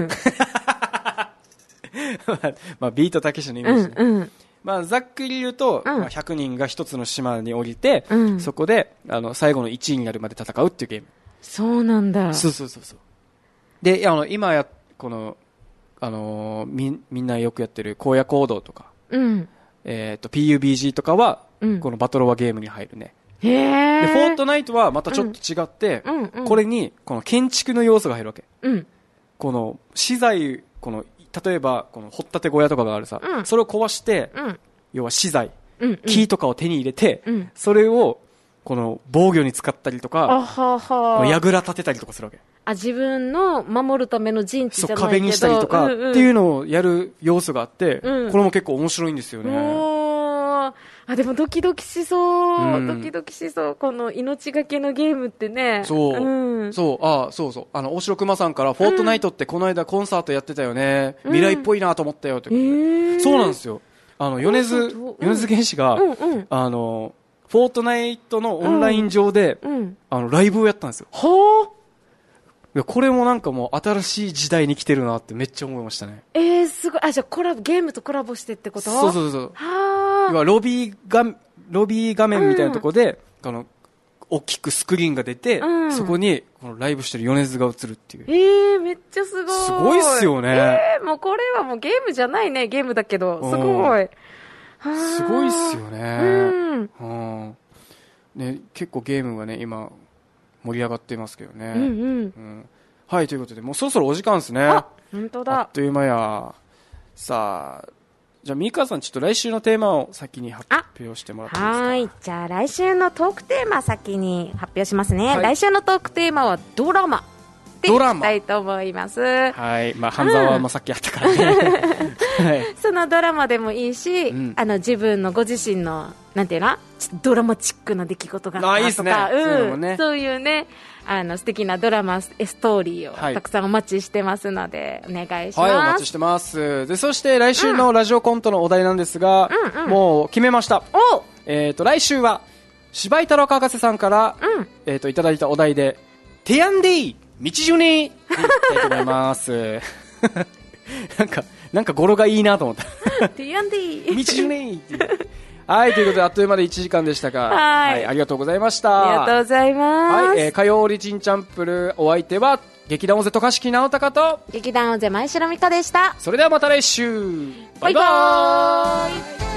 まあ、ビートたけしのイメージ、ね。 うんうん。 まあ、ざっくり言うと、うん、まあ、ひゃくにんが一つの島に降りて、うん、そこで、あの、最後のいちいになるまで戦うっていうゲーム。 そうなんだ。 そうそうそうそう。で、あの、今や、この、あのー、み、みんなよくやってる荒野行動とか、うん、えっと、ピーユービージー とかは、うん、このバトロワゲームに入るね。 へー。 で、フォートナイトはまたちょっと違って、うんうんうん、これに、この建築の要素が入るわけ。うん、この、資材、この、例えば、この、掘ったて小屋とかがあるさ、うん、それを壊して、うん、要は資材、うんうん、木とかを手に入れて、うん、それを、この、防御に使ったりとか、 あはは櫓立てたりとかするわけ。 あ、自分の守るための陣地じゃないけど、そう、 壁にしたりとか、うんうん、っていうのをやる要素があって、うん、これも結構面白いんですよね。 おー、あ、でもドキドキしそう、うん、ドキドキしそう、この命がけのゲームってね。 そう、うん、そう、あ、そうそう、あの、大城熊さんから、フォートナイトってこの間コンサートやってたよね、うん、未来っぽいなと思ったよって、うん、そうなんですよ。あの、米津、米津玄師が、うんうん、あの、フォートナイトのオンライン上で、うんうん、あの、ライブをやったんですよ。 はぁ、 いや、これもなんかもう新しい時代に来てるなってめっちゃ思いましたね。 えー、すごい。あ、じゃあコラボ、ゲームとコラボしてってこと？ そうそうそう。はぁ。要はロビー画、ロビー画面みたいなところで、うん、あの、大きくスクリーンが出て、うん、そこにこのライブしてる米津が映るっていう。 えー、めっちゃすごい。 すごいっすよね。 えー、もうこれはもうゲームじゃないね。ゲームだけど、すごい。 すごいっすよね。うん。ね、結構ゲームがね、今、盛り上がってますけどね。うんうん。うん、はい、ということで、もうそろそろお時間ですね。 あ、本当だ。 あっという間や。さあ、じゃあ、ミカさん、ちょっと来週のテーマを先に発表してもらっていいですか？ はい。じゃあ、来週のトークテーマ先に発表しますね。はい、来週のトークテーマはドラマ。でいきたいと思います。 はい。まあ、半沢はまあさっきあったからね。 はい、そのドラマでもいいし、うん、あの自分のご自身のなんていうのドラマチックな出来事があったとか、うん、そういうね、あの素敵なドラマストーリーをたくさんお待ちしてますので、はい、お願いします。はい、 お待ちしてます。で、そして来週のラジオコントのお題なんですが、うんうん、もう決めました。 お、 えっと来週は柴井太郎博士さんから、うん、えっといただいたお題でてやんでい道ジュネいきたいと思います。なんかなんか語呂がいいなと思った。 てやんでい道ジュネっていう。はい、ということであっという間でいちじかんでしたが、はい、はい、ありがとうございました。 ありがとうございます。 はい、えー、火曜オリジンチャンプルお相手は劇団オゼ渡嘉敷直隆と劇団オゼ前城美香でした。 それではまた来週。 バイバーイ。